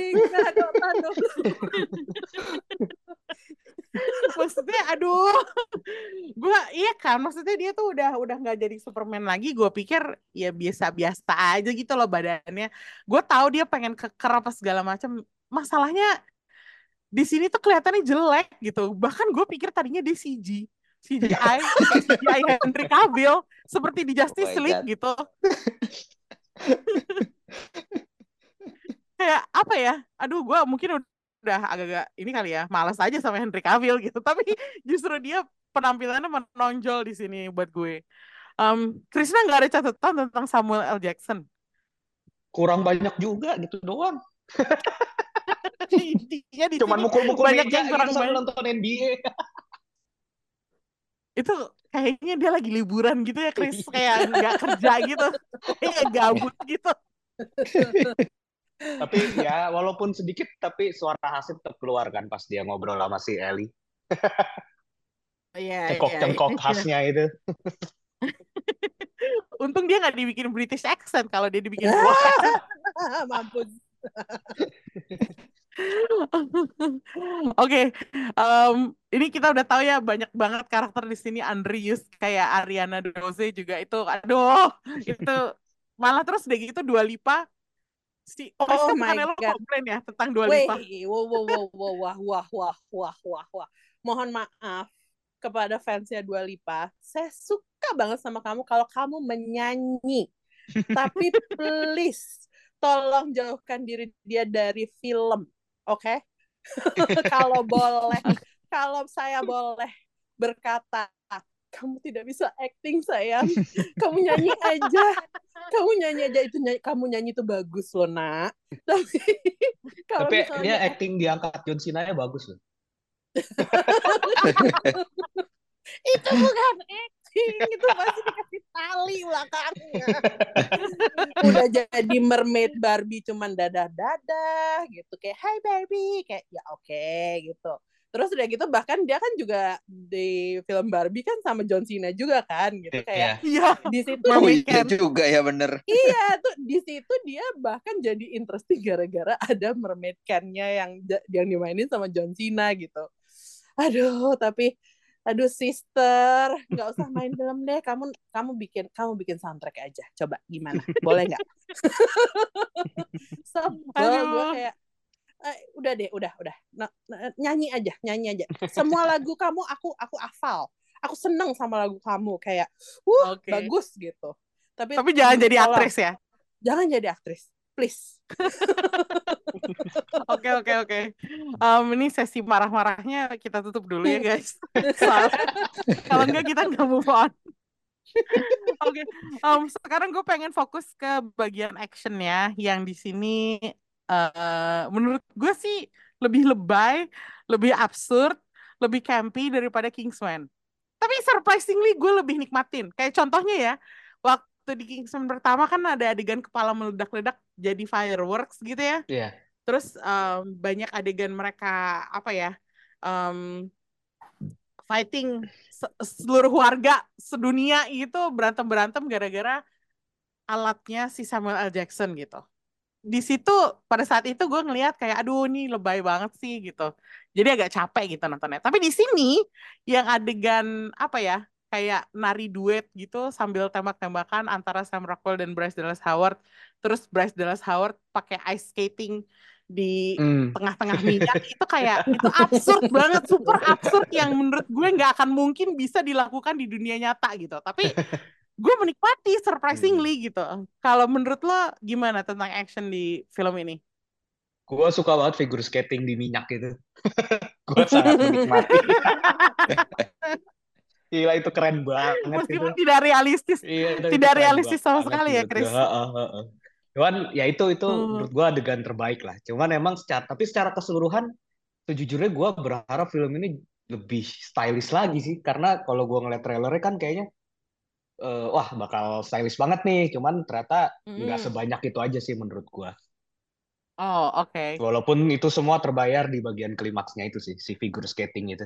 Maksudnya aduh, gue iya kan, maksudnya dia tuh udah nggak jadi Superman lagi. Gue pikir ya biasa-biasa aja gitu loh badannya. Gue tahu dia pengen keker apa segala macam. Masalahnya di sini tuh kelihatannya jelek gitu. Bahkan gue pikir tadinya dia CGI Henry Cavill seperti di Justice League gitu. Kayak apa ya? Aduh, gue mungkin udah agak-agak ini kali ya, malas aja sama Henry Cavill gitu. Tapi justru dia penampilannya menonjol di sini buat gue. Krisna nggak ada catatan tentang Samuel L. Jackson? Kurang banyak juga gitu doang. Intinya di cuman sini mukul-mukul banyak meja yang kurang gitu sambil nonton NBA. Itu kayaknya dia lagi liburan gitu ya, Chris, kayak nggak kerja gitu, kayak gabut gitu. Tapi ya walaupun sedikit, tapi suara Hasib tetap keluar kan pas dia ngobrol sama si Ellie. Cengkok khasnya itu. Untung dia nggak dibikin British accent. Kalau dia dibikin British accent, mampus. Oke, ini kita udah tahu ya banyak banget karakter di sini underused, kayak Ariana DeBose juga itu, aduh, itu malah terus deh gitu Dua Lipa. Oh my God, komplain ya tentang Dua Lipa. Wah. Mohon maaf kepada fansnya Dua Lipa. Saya suka banget sama kamu kalau kamu menyanyi. Tapi please, tolong jauhkan diri dia dari film, oke? Kalau boleh, kalau saya boleh berkata, kamu tidak bisa acting sayang, kamu nyanyi aja. Kamu nyanyi itu bagus loh nak. Tapi kalau Tapi dia misalnya acting diangkat John Cena-nya bagus loh. itu bukan acting, itu pasti dikasih tali belakangnya. Udah jadi mermaid Barbie cuman dadah-dadah gitu, kayak hi baby, kayak ya oke, gitu. Terus udah gitu bahkan dia kan juga di film Barbie kan sama John Cena juga kan gitu, kayak Iya, di situ Oh mermaid iya can. juga ya bener. iya tuh di situ dia bahkan jadi interesting gara-gara ada mermaid can-nya yang dimainin sama John Cena gitu. Aduh sister, nggak usah main film deh, kamu bikin soundtrack aja, coba gimana, boleh nggak? Sebel gue Aduh. kayak udah deh, udah. Nyanyi aja. Semua lagu kamu aku hafal. Aku seneng sama lagu kamu, kayak Oke. bagus gitu. Tapi jangan jadi tolong, aktris ya. jangan jadi aktris, please. Oke. Ini sesi marah-marahnya kita tutup dulu ya guys. Soalnya kalau enggak kita nggak move on. Oke. Sekarang gue pengen fokus ke bagian actionnya yang di sini menurut gue sih lebih lebay, lebih absurd, lebih campy daripada Kingsman. Tapi surprisingly gue lebih nikmatin. Kayak contohnya ya, waktu di Kingsman pertama kan ada adegan kepala meledak-ledak jadi fireworks gitu ya. Iya. Terus banyak adegan mereka apa ya, fighting seluruh warga sedunia itu berantem gara-gara alatnya si Samuel L. Jackson gitu. Di situ pada saat itu gue ngelihat kayak aduh ini lebay banget sih gitu. Jadi agak capek gitu nontonnya. Tapi di sini yang adegan apa ya, kayak nari duet gitu sambil tembak-tembakan antara Sam Rockwell dan Bryce Dallas Howard. Terus Bryce Dallas Howard pakai ice skating di tengah-tengah minyak itu kayak itu absurd banget, super absurd yang menurut gue nggak akan mungkin bisa dilakukan di dunia nyata gitu. Tapi gue menikmati surprisingly gitu. Kalau menurut lo gimana tentang action di film ini? Gue suka banget figure skating di minyak itu. Gue sangat menikmati. Gila itu keren banget Meskipun itu. tidak realistis, Iya, itu tidak keren realistis sama banget sekali ya, menurut Chris. gue. Cuman ya itu menurut gue adegan terbaik lah. Cuman emang secara keseluruhan sejujurnya gue berharap film ini lebih stylish lagi sih. Karena kalau gue ngeliat trailernya kan kayaknya wah bakal stylish banget nih. Cuman ternyata nggak sebanyak itu aja sih menurut gue. Oh, oke. Walaupun itu semua terbayar di bagian klimaksnya itu sih, si figure skating itu.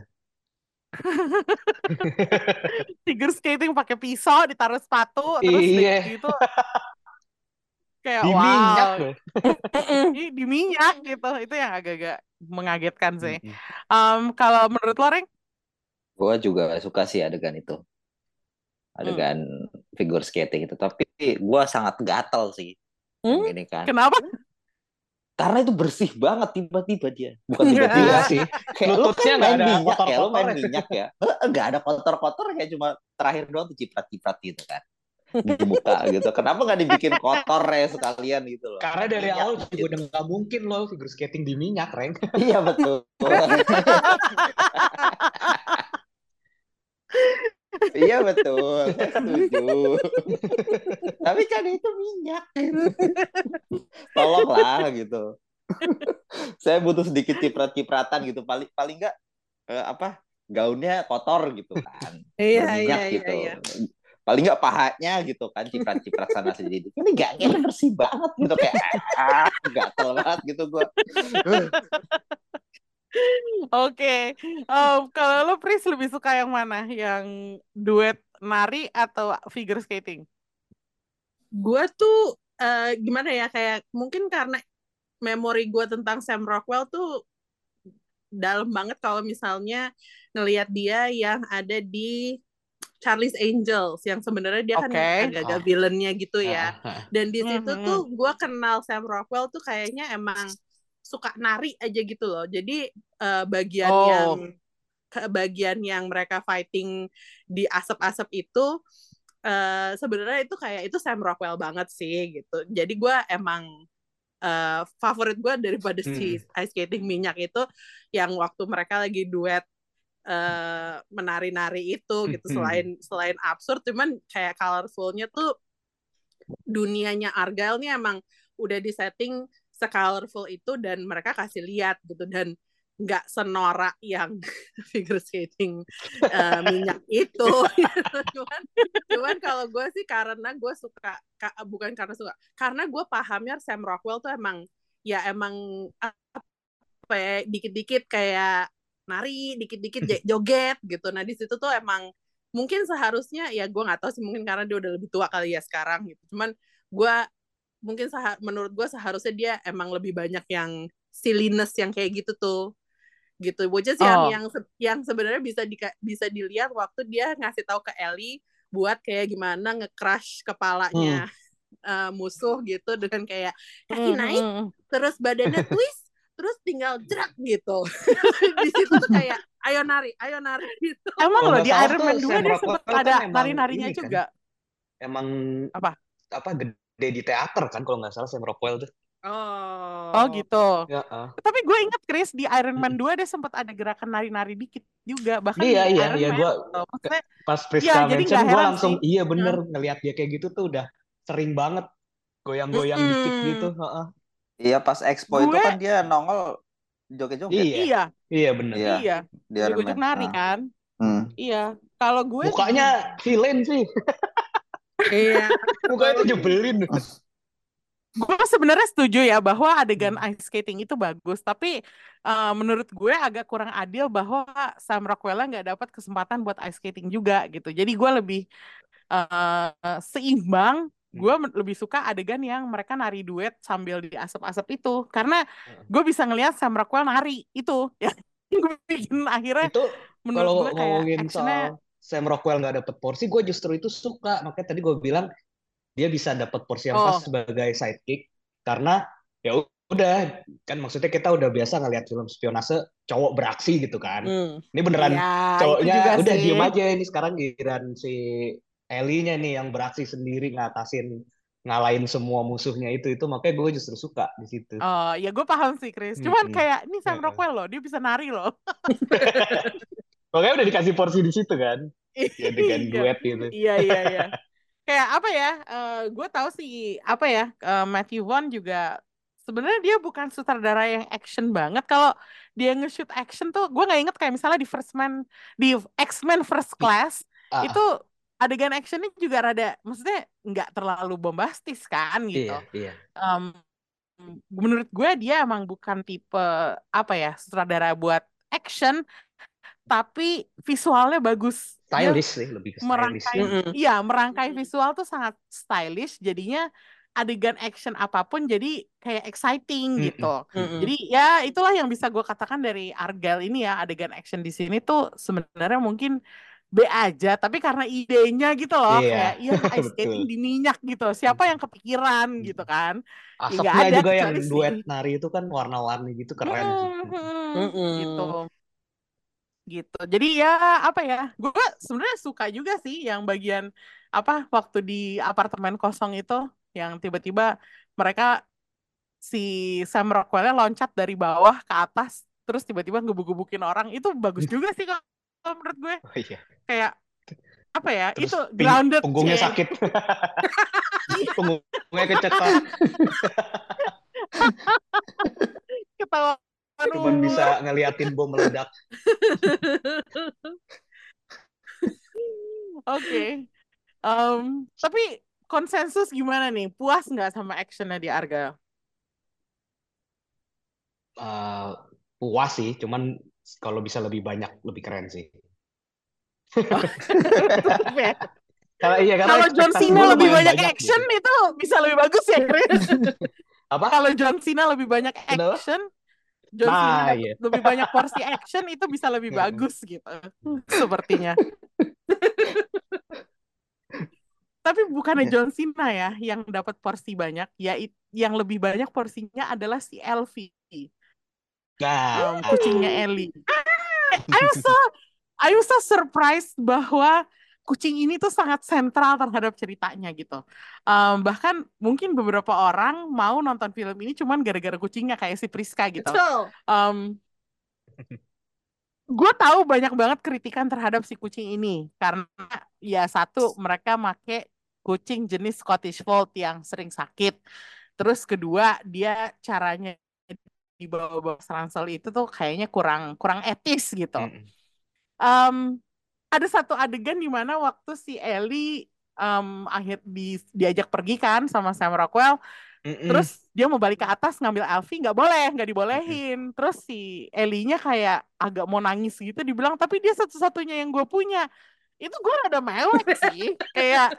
Figure skating pakai pisau, ditaruh sepatu, terus Iya, itu kayak di minyak wow, loh. di minyak gitu. Itu yang agak-agak mengagetkan sih. Mm-mm. Kalau menurut lo, Reng? Gue juga suka sih adegan itu. Adegan figure skating itu. Tapi gue sangat gatel sih. Ini kan. Kenapa? Karena itu bersih banget tiba-tiba dia. Bukan Iya tiba-tiba sih. kayak lu Lututnya kan nggak main ada minyak ya, lu main kotor-kotor. minyak ya. Nggak ada kotor-kotor, kayak cuma terakhir doang tuh ciprat-ciprat gitu kan. Di muka gitu. Kenapa nggak dibikin kotor ya sekalian gitu loh. Karena dari Minyak awal gitu. juga udah nggak mungkin loh figure skating di minyak, Reng. Iya betul. Iya betul, saya setuju. Tapi kan itu minyak. Tolonglah gitu. Saya butuh sedikit ciprat-cipratan gitu. Paling nggak gaunnya kotor gitu kan. Berminyak gitu. Iya. Paling nggak pahanya gitu kan, ciprat-ciprat sana sini. Ini nggak bersih banget gitu, kayak gatel banget gitu gue. Oke. Kalau lo Pris lebih suka yang mana? Yang duet nari atau figure skating? Gue tuh gimana ya, kayak mungkin karena memori gue tentang Sam Rockwell tuh dalam banget kalau misalnya ngelihat dia yang ada di Charlie's Angels, yang sebenarnya dia kan agak-agak villainnya gitu ya. Dan di situ tuh gue kenal Sam Rockwell tuh kayaknya emang suka nari aja gitu loh. Jadi bagian yang mereka fighting di asap-asap itu sebenarnya itu kayak itu Sam Rockwell banget sih gitu. Jadi gue emang favorit gue daripada si Ice Skating Minyak itu yang waktu mereka lagi duet menari-nari itu gitu. Selain absurd, cuman kayak colorful-nya tuh dunianya Argyle nih emang udah disetting se-colorful itu dan mereka kasih lihat gitu, dan nggak senorak yang figure skating minyak itu. cuman kalau gue sih karena gue suka, bukan karena suka, karena gue pahamnya Sam Rockwell tuh emang apa ya, dikit-dikit kayak nari, dikit-dikit joget gitu. Nah di situ tuh emang mungkin seharusnya, ya gue nggak tahu sih, mungkin karena dia udah lebih tua kali ya sekarang gitu. Cuman gue mungkin menurut gue seharusnya dia emang lebih banyak yang silliness yang kayak gitu tuh gitu, which is yang sebenarnya bisa dilihat waktu dia ngasih tahu ke Ellie buat kayak gimana nge-crush kepalanya musuh gitu, dengan kayak kaki naik terus badannya twist terus tinggal jerak gitu. Di situ tuh kayak ayo nari gitu. Emang Kalau loh nggak di salah Iron tuh Man 2 Sam dia Rockwell sempat kan ada emang nari-narinya ini kan, juga. emang Apa? gede di teater kan kalau nggak salah Sam Rockwell tuh. Oh gitu. Ya, Tapi gue inget Chris di Iron Man 2 dia sempat ada gerakan nari-nari dikit juga, bahkan di Iya, Iron Man. gue Maksudnya, pas ya Priska jadi mention nggak gue heran langsung sih. iya bener ngelihat dia kayak gitu tuh udah sering banget goyang-goyang dikit gitu. Iya, pas Expo itu Gue kan dia nongol joget-joget. iya Iya, bener. di Iron Gojek-gojek Man. nari kan. Iya. Kalau gue mukanya villain sih. Iya. Mukanya tuh nyebelin. Gue sebenarnya setuju ya bahwa adegan ice skating itu bagus, tapi menurut gue agak kurang adil bahwa Sam Rockwell nggak dapat kesempatan buat ice skating juga gitu. Jadi gue lebih seimbang. Gue lebih suka adegan yang mereka nari duet sambil di asap-asap itu, karena gue bisa ngelihat Sam Rockwell nari itu ya. Gue bikin akhirnya Itu menurut kalau gue kayak ngomongin actionnya soal Sam Rockwell nggak dapet porsi, gue justru itu suka. Makanya tadi gue bilang dia bisa dapat porsi yang pas sebagai sidekick, karena ya udah kan, maksudnya kita udah biasa ngelihat film spionase cowok beraksi gitu kan. Ini beneran ya, cowoknya itu juga udah sih. diem aja, ini sekarang giliran si Ellie-nya nih yang beraksi sendiri ngalahin semua musuhnya itu makanya gue justru suka di situ. Oh ya gue paham sih Chris. Cuman kayak ini Sam Rockwell loh, dia bisa nari loh. Makanya udah dikasih porsi di situ kan, ya dengan duet gitu. Iya. Kayak apa ya? Gue tahu sih apa ya? Matthew Vaughn juga sebenarnya dia bukan sutradara yang action banget. Kalau dia nge-shoot action tuh, gue nggak inget kayak misalnya di X-Men First Class itu adegan actionnya juga rada, maksudnya nggak terlalu bombastis kan gitu. Iya. Menurut gue dia emang bukan tipe apa ya, sutradara buat action, tapi visualnya bagus. Stylish sih, lebih ke stylish. Merangkai visual tuh sangat stylish, jadinya adegan action apapun jadi kayak exciting gitu. Jadi ya itulah yang bisa gue katakan dari Argyle ini ya, adegan action di sini tuh sebenarnya mungkin B aja, tapi karena idenya gitu loh, kayak ice skating di minyak gitu. Siapa yang kepikiran gitu kan? Asapnya ada, juga yang sih duet nari itu kan warna-warni gitu, keren sih. Gitu. Jadi ya apa ya? Gue sebenarnya suka juga sih yang bagian apa waktu di apartemen kosong itu, yang tiba-tiba mereka si Sam Rockwell-nya loncat dari bawah ke atas terus tiba-tiba ngebuk-gebukin orang. Itu bagus juga sih kalau menurut gue. Kayak apa ya? Terus itu grounded. Punggungnya sakit. Punggungnya kecekak. Ketawa. Cuman bisa ngeliatin bom meledak. Oke. Tapi konsensus gimana nih? Puas nggak sama actionnya di Argyle? Puas sih, cuman kalau bisa lebih banyak lebih keren sih. Kalau John Cena lebih banyak action gitu. Itu bisa lebih bagus ya, Chris? Apa? Kalau John Cena lebih banyak action, John Cena lebih banyak porsi action, itu bisa lebih bagus gitu, sepertinya. Tapi bukannya John Cena ya yang dapat porsi banyak, ya yang lebih banyak porsinya adalah si Elfie, kucingnya Ellie. I was so surprised bahwa kucing ini tuh sangat sentral terhadap ceritanya gitu. Bahkan mungkin beberapa orang mau nonton film ini cuman gara-gara kucingnya kayak si Priska gitu. Betul. Gue tahu banyak banget kritikan terhadap si kucing ini karena ya satu mereka make kucing jenis Scottish Fold yang sering sakit. Terus kedua dia caranya dibawa-bawa ransel itu tuh kayaknya kurang kurang etis gitu. Ada satu adegan di mana waktu si Ellie diajak pergi kan sama Sam Rockwell, terus dia mau balik ke atas ngambil Alfie, nggak dibolehin. Terus si Ellie-nya kayak agak mau nangis gitu, dibilang tapi dia satu-satunya yang gue punya. Itu gue ada mewek sih, kayak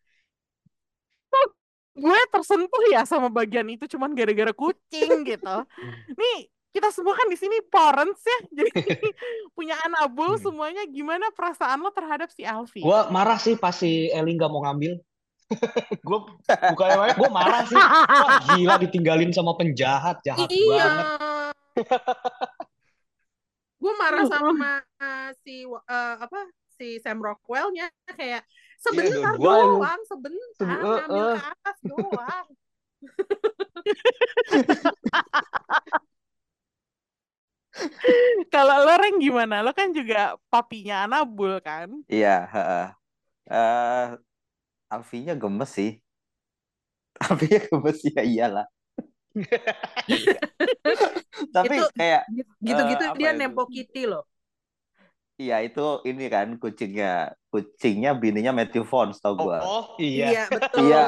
gue tersentuh ya sama bagian itu cuman gara-gara kucing gitu. Nih kita semua kan di sini parents ya, jadi punya anabul semuanya. Gimana perasaan lo terhadap si Alfie? Gue marah sih pas si Ellie nggak mau ngambil. Gue bukannya banyak, gue marah sih. Wah gila, ditinggalin sama penjahat, jahat Iya. banget. Gue marah sama si Sam Rockwell-nya, kayak sebentar doang, ngambil ke atas doang. Kalau lo Reng gimana? Lo kan juga papinya Anabul kan? Iya, Alfie-nya gemes sih. Alfie-nya gemes ya iyalah. Tapi itu, kayak gitu-gitu dia itu? nempo Kitty loh. Iya, itu ini kan kucingnya bininya Matthew Vaughn, tau gue. Oh iya. Iya, betul. Iya.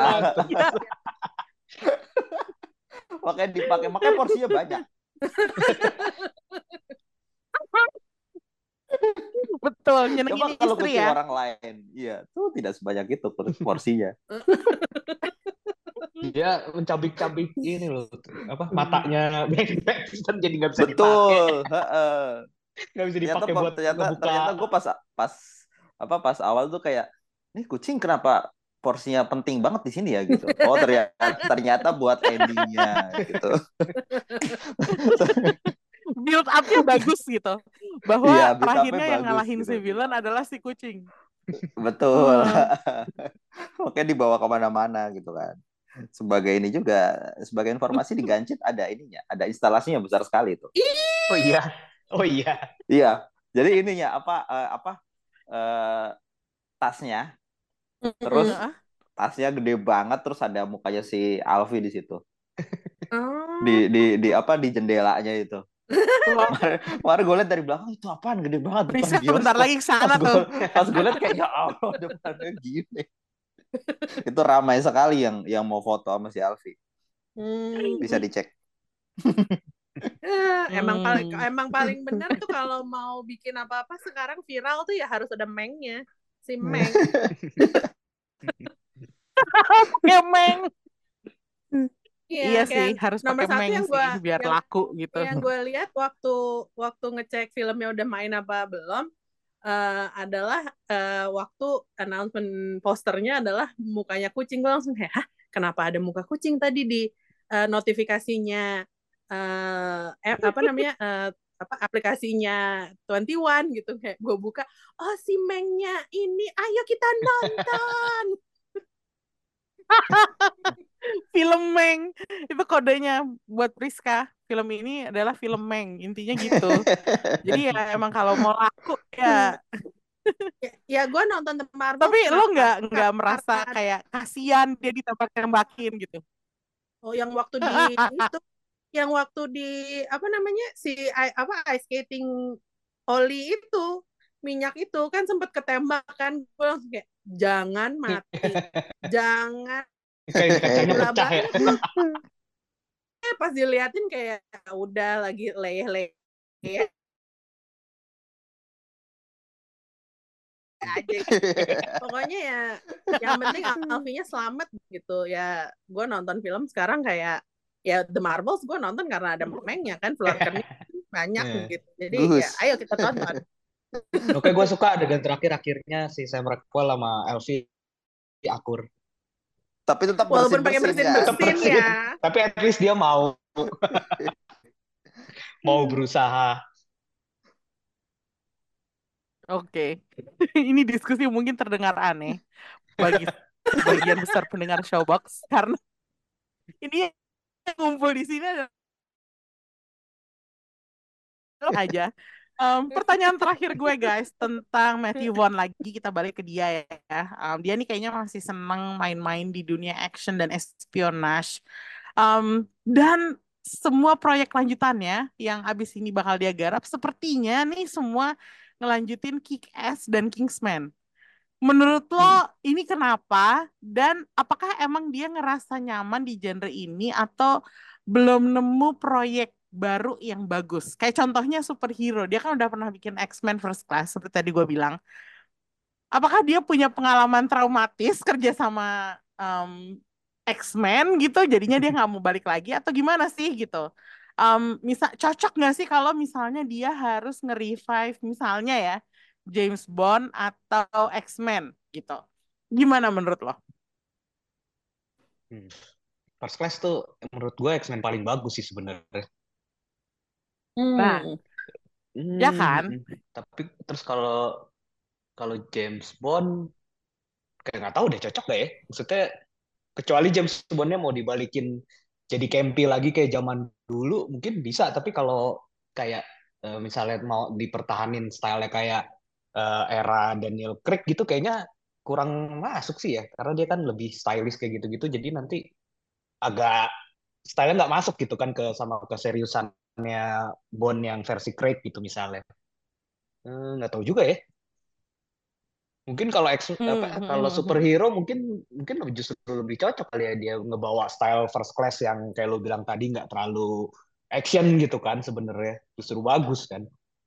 Makanya porsinya banyak. Betul, nyenengin Coba kalau istri kucing ya. orang lain, iya, tuh tidak sebanyak itu porsinya. Dia mencabik-cabik ini loh, apa matanya Baxter jadi nggak bisa dipakai. Betul, Nggak bisa dipakai buat ngebuka. Ternyata gue pas awal tuh kayak, nih kucing kenapa porsinya penting banget di sini ya gitu. Oh ternyata buat endingnya gitu. Build up-nya bagus gitu. Bahwa Iya, build up-nya terakhirnya yang bagus ngalahin gitu. si villain adalah si kucing. Betul. Oke, dibawa kemana-mana gitu kan. Sebagai ini juga, sebagai informasi di Gancit ada ininya, ada instalasinya besar sekali itu. Oh iya. Oh iya. Iya. Jadi ininya tasnya, terus tasnya gede banget, terus ada mukanya si Alfie di situ. Di jendelanya itu. Kemarin gue liat dari belakang, itu apaan gede banget depan Priska bioskop. bentar lagi kesana tuh. Pas gue liat kayak ya Allah, depannya gini. Itu ramai sekali yang mau foto sama si Alfie. Bisa dicek. Emang paling benar tuh kalau mau bikin apa-apa sekarang viral tuh ya harus ada Meng-nya. Si Meng. Pakai Meng. Iya kayak sih, harus nomor pakai satu Meng yang sih biar laku gitu. Yang gue lihat waktu ngecek filmnya udah main apa belum, adalah waktu announcement posternya adalah mukanya kucing. Gue langsung kayak, hah, kenapa ada muka kucing tadi di notifikasinya aplikasinya 21 gitu. Kayak gue buka, oh si Meng-nya ini, ayo kita nonton. Film Meng itu kodenya buat Priska. Film ini adalah film Meng, intinya gitu. Jadi ya emang kalau mau laku ya. Ya gue nonton The Marvels. Tapi lo nggak merasa kayak kasihan dia ditembak-tembakin gitu? Oh, yang waktu di itu, yang waktu di apa namanya si ice skating oli itu, minyak itu kan sempat ketembak kan. Gue langsung kayak, jangan mati, jangan. Kayak kacanya pecah ya. Pas diliatin kayak udah lagi leyeh-leyeh aja gitu. Pokoknya ya yang penting Alfie-nya selamat gitu ya. Gue nonton film sekarang kayak ya The Marvels gue nonton karena ada Meng-nya kan, Flerkennya banyak gitu. Jadi ya ayo kita tonton. Oke, gue suka adegan terakhir-akhirnya si Sam Rockwell sama Elfie akur. Tapi tetap walaupun pakai bersin-bersin ya. Tapi at least dia mau berusaha. Oke. Ini diskusi mungkin terdengar aneh bagi sebagian besar pendengar Showbox karena ini yang ngumpul di sini adalah aja. Pertanyaan terakhir gue guys tentang Matthew Vaughn lagi, kita balik ke dia ya. Dia nih kayaknya masih seneng main-main di dunia action dan espionage. Dan semua proyek lanjutannya yang abis ini bakal dia garap sepertinya nih semua ngelanjutin Kick-Ass dan Kingsman. Menurut lo ini kenapa? Dan apakah emang dia ngerasa nyaman di genre ini atau belum nemu proyek baru yang bagus? Kayak contohnya superhero, dia kan udah pernah bikin X-Men First Class seperti tadi gue bilang. Apakah dia punya pengalaman traumatis kerja sama X-Men gitu, jadinya dia nggak mau balik lagi atau gimana sih gitu? Cocok nggak sih kalau misalnya dia harus nge-revive misalnya ya James Bond atau X-Men gitu? Gimana menurut lo? Hmm. First Class tuh menurut gue X-Men paling bagus sih sebenarnya. Nah, ya kan? Tapi terus kalau kalau James Bond kayak nggak tahu deh cocok gak ya? Maksudnya kecuali James Bondnya mau dibalikin jadi campy lagi kayak zaman dulu mungkin bisa. Tapi kalau kayak misalnya mau dipertahanin stylenya kayak era Daniel Craig gitu kayaknya kurang masuk sih ya. Karena dia kan lebih stylish kayak gitu-gitu. Jadi nanti agak stylenya nggak masuk gitu kan ke sama keseriusannya Bond yang versi Craig gitu misalnya. Nggak tahu juga ya. Mungkin kalau kalau superhero mungkin mungkin justru lebih cocok kali ya dia ngebawa style first class yang kayak lo bilang tadi nggak terlalu action gitu kan sebenarnya justru bagus kan.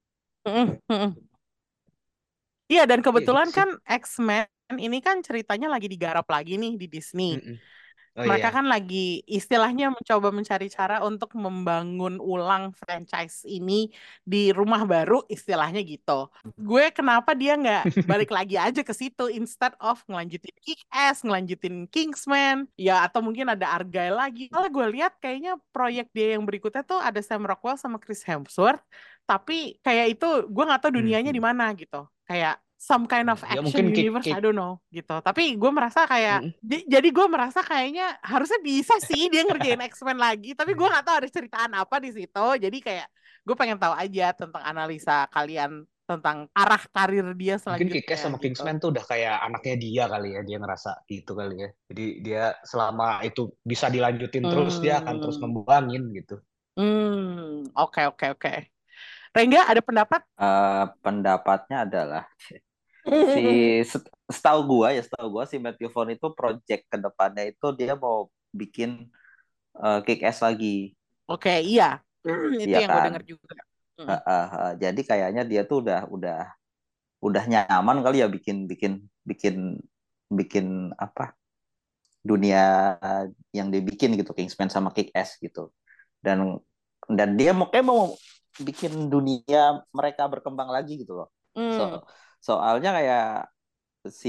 Iya, dan Iya kebetulan gitu sih. kan X-Men ini kan ceritanya lagi digarap lagi nih di Disney. Oh Mereka iya. kan lagi istilahnya mencoba mencari cara untuk membangun ulang franchise ini di rumah baru, istilahnya gitu. Gue kenapa dia nggak balik lagi aja ke situ instead of ngelanjutin Kick-Ass, ngelanjutin Kingsman, ya atau mungkin ada Argyle lagi. Kalau gue lihat kayaknya proyek dia yang berikutnya tuh ada Sam Rockwell sama Chris Hemsworth, tapi kayak itu gue nggak tahu dunianya di mana gitu. Kayak some kind of Ya action mungkin universe, I don't know gitu. Tapi gue merasa kayak jadi gue merasa kayaknya harusnya bisa sih dia ngerjain X-Men lagi, tapi gue nggak tahu ada ceritaan apa di situ. Jadi kayak gue pengen tahu aja tentang analisa kalian tentang arah karir dia mungkin Kick-Ass selanjutnya sama gitu. Kingsman tuh udah kayak anaknya dia kali ya dia ngerasa gitu kali ya. Jadi dia selama itu bisa dilanjutin terus dia akan terus ngembangin gitu. Oke oke oke. Rengga ada pendapat? Pendapatnya adalah si setahu gua si Matthew Vaughn itu project ke depannya itu dia mau bikin Kick-Ass lagi. Oke, iya. Itu Iya yang gue kan? dengar juga. Jadi kayaknya dia tuh udah nyaman kali ya bikin bikin bikin bikin apa dunia yang dibikin gitu Kingsman sama Kick-Ass gitu. Dan dia kayak mau bikin dunia mereka berkembang lagi gitu loh. Soalnya kayak si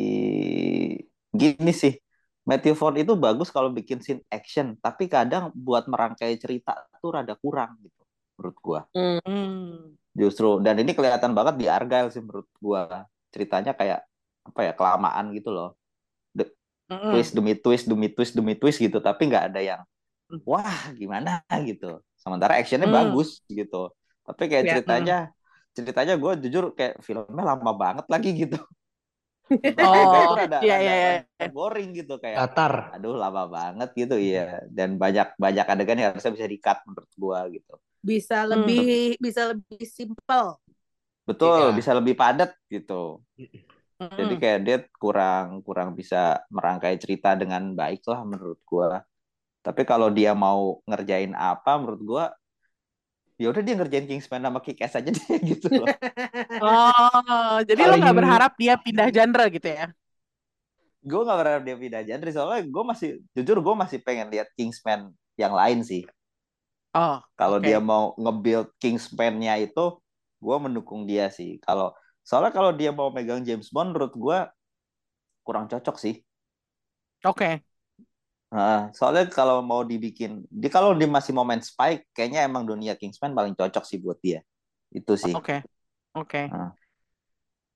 gini sih, Matthew Vaughn itu bagus kalau bikin scene action, tapi kadang buat merangkai cerita tuh rada kurang gitu menurut gua. Justru dan ini kelihatan banget di Argyle sih menurut gua. Ceritanya kayak apa ya, kelamaan gitu loh. Twist demi twist demi twist demi twist gitu, tapi nggak ada yang wah gimana gitu. Sementara actionnya bagus gitu, tapi kayak ceritanya gue jujur kayak filmnya lama banget lagi gitu. Nonton Argyle tuh rada boring gitu, kayak Datar. aduh lama banget gitu. Iya, dan banyak adegan yang harusnya bisa di-cut menurut gue gitu. Bisa lebih simple. Betul, bisa lebih padat gitu. Jadi kayak dia kurang bisa merangkai cerita dengan baik lah menurut gue. Tapi kalau dia mau ngerjain apa menurut gue, ya udah dia ngerjain Kingsman sama Kick-Ass aja deh gitu loh. Oh, jadi lo nggak berharap dia pindah genre gitu ya? Gue nggak berharap dia pindah genre, soalnya gue masih pengen lihat Kingsman yang lain sih. Oh, kalau dia mau nge-build Kingsman-nya itu, gue mendukung dia sih. Soalnya kalau dia mau megang James Bond, menurut gue kurang cocok sih. Oke. Soalnya kalau mau dibikin, kalau dia masih mau main spy, kayaknya emang dunia Kingsman paling cocok sih buat dia. Itu sih. Oke.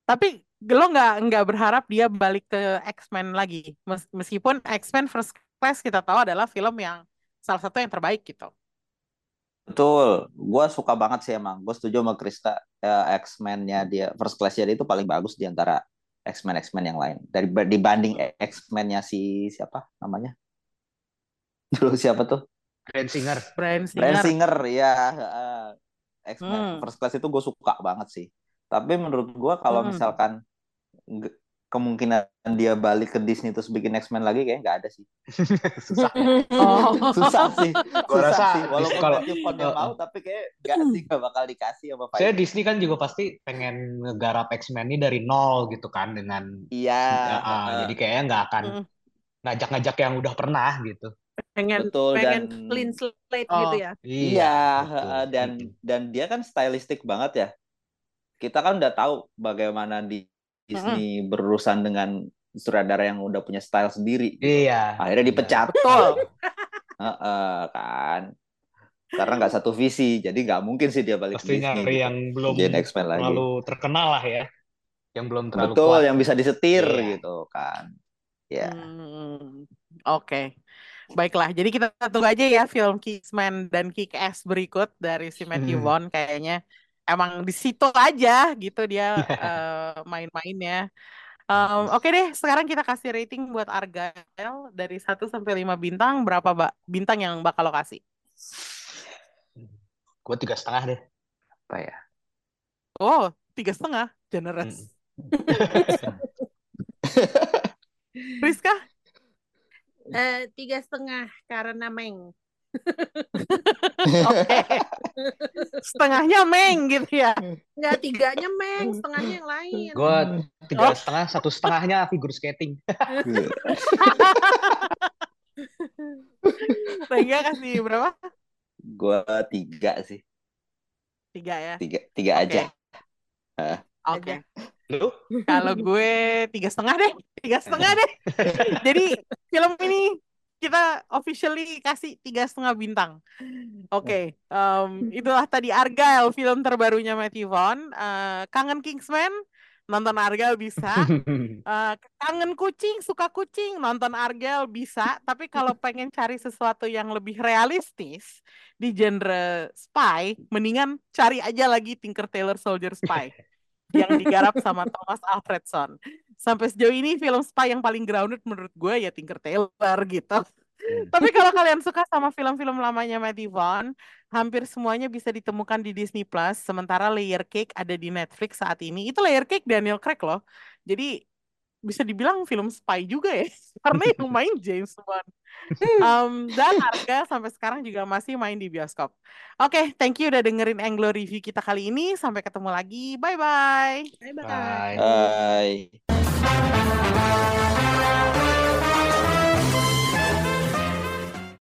Tapi lo nggak berharap dia balik ke X-Men lagi, meskipun X-Men First Class kita tahu adalah film yang salah satu yang terbaik gitu. Betul, gue suka banget sih emang. Gue setuju sama Krista, X-Men-nya dia, First Class-nya dia itu paling bagus di antara X-Men yang lain. Dibanding X-Men-nya si siapa namanya? Dulu siapa tuh? Bryan Singer. Bryan Bryan Singer. Singer, ya. X-Men First Class itu gue suka banget sih. Tapi menurut gue kalau misalkan kemungkinan dia balik ke Disney terus bikin X-Men lagi kayaknya nggak ada sih. Susah. Susah sih. Gua rasa sih. Walaupun kalau Matthew Vaughn yang mau, tapi kayak nggak sih, nggak bakal dikasih sama saya Disney kan juga pasti pengen ngegarap X-Men ini dari nol gitu kan, dengan jadi kayaknya nggak akan ngajak-ngajak yang udah pernah gitu. Pengen clean slate gitu ya. Iya, dan dia kan stylistik banget ya. Kita kan udah tahu bagaimana Disney berurusan dengan sutradara yang udah punya style sendiri. Iya. Akhirnya dipecat. Betul. Kan. Karena nggak satu visi, jadi nggak mungkin sih dia balik pasti ke Disney. Nyari yang belum terlalu terkenal lah ya. Yang belum terlalu kuat. Yang bisa disetir gitu kan. Ya. Oke. Baiklah, jadi kita tunggu aja ya film Kingsman dan Kick-Ass berikut dari si Matthew Vaughn. Kayaknya emang di situ aja gitu dia main-mainnya. Oke deh, sekarang kita kasih rating buat Argyle dari 1 sampai 5 bintang. Berapa bintang yang bakal lo kasih? Gue 3,5 deh. Apa ya? Oh, 3,5, generous. Rizka? 3,5 karena Meng. Oke. Setengahnya Meng gitu ya? Enggak, 3-nya Meng, setengahnya yang lain. Gue 3,5, 1,5-nya figure skating. Tengah kasih berapa? Gue 3 sih. 3 ya? 3 aja. Oke. Lu? Kalau gue 3,5 deh. 3,5 deh. Jadi film ini kita officially kasih 3,5 bintang. Oke. Itulah tadi Argyle, film terbarunya Matthew Vaughn. Kangen Kingsman? Nonton Argyle bisa. Kangen kucing, suka kucing, nonton Argyle bisa. Tapi kalau pengen cari sesuatu yang lebih realistis di genre spy, mendingan cari aja lagi Tinker Tailor Soldier Spy yang digarap sama Thomas Alfredson. Sampai sejauh ini film spy yang paling grounded menurut gue ya Tinker Tailor gitu. Tapi kalau kalian suka sama film-film lamanya Matthew Vaughn, hampir semuanya bisa ditemukan di Disney Plus. Sementara Layer Cake ada di Netflix saat ini. Itu Layer Cake Daniel Craig loh. Jadi bisa dibilang film spy juga ya. Karena yang main James Bond. Dan harga sampai sekarang juga masih main di bioskop. Oke, thank you udah dengerin Anglo Review kita kali ini. Sampai ketemu lagi. Bye-bye. Bye-bye. Bye.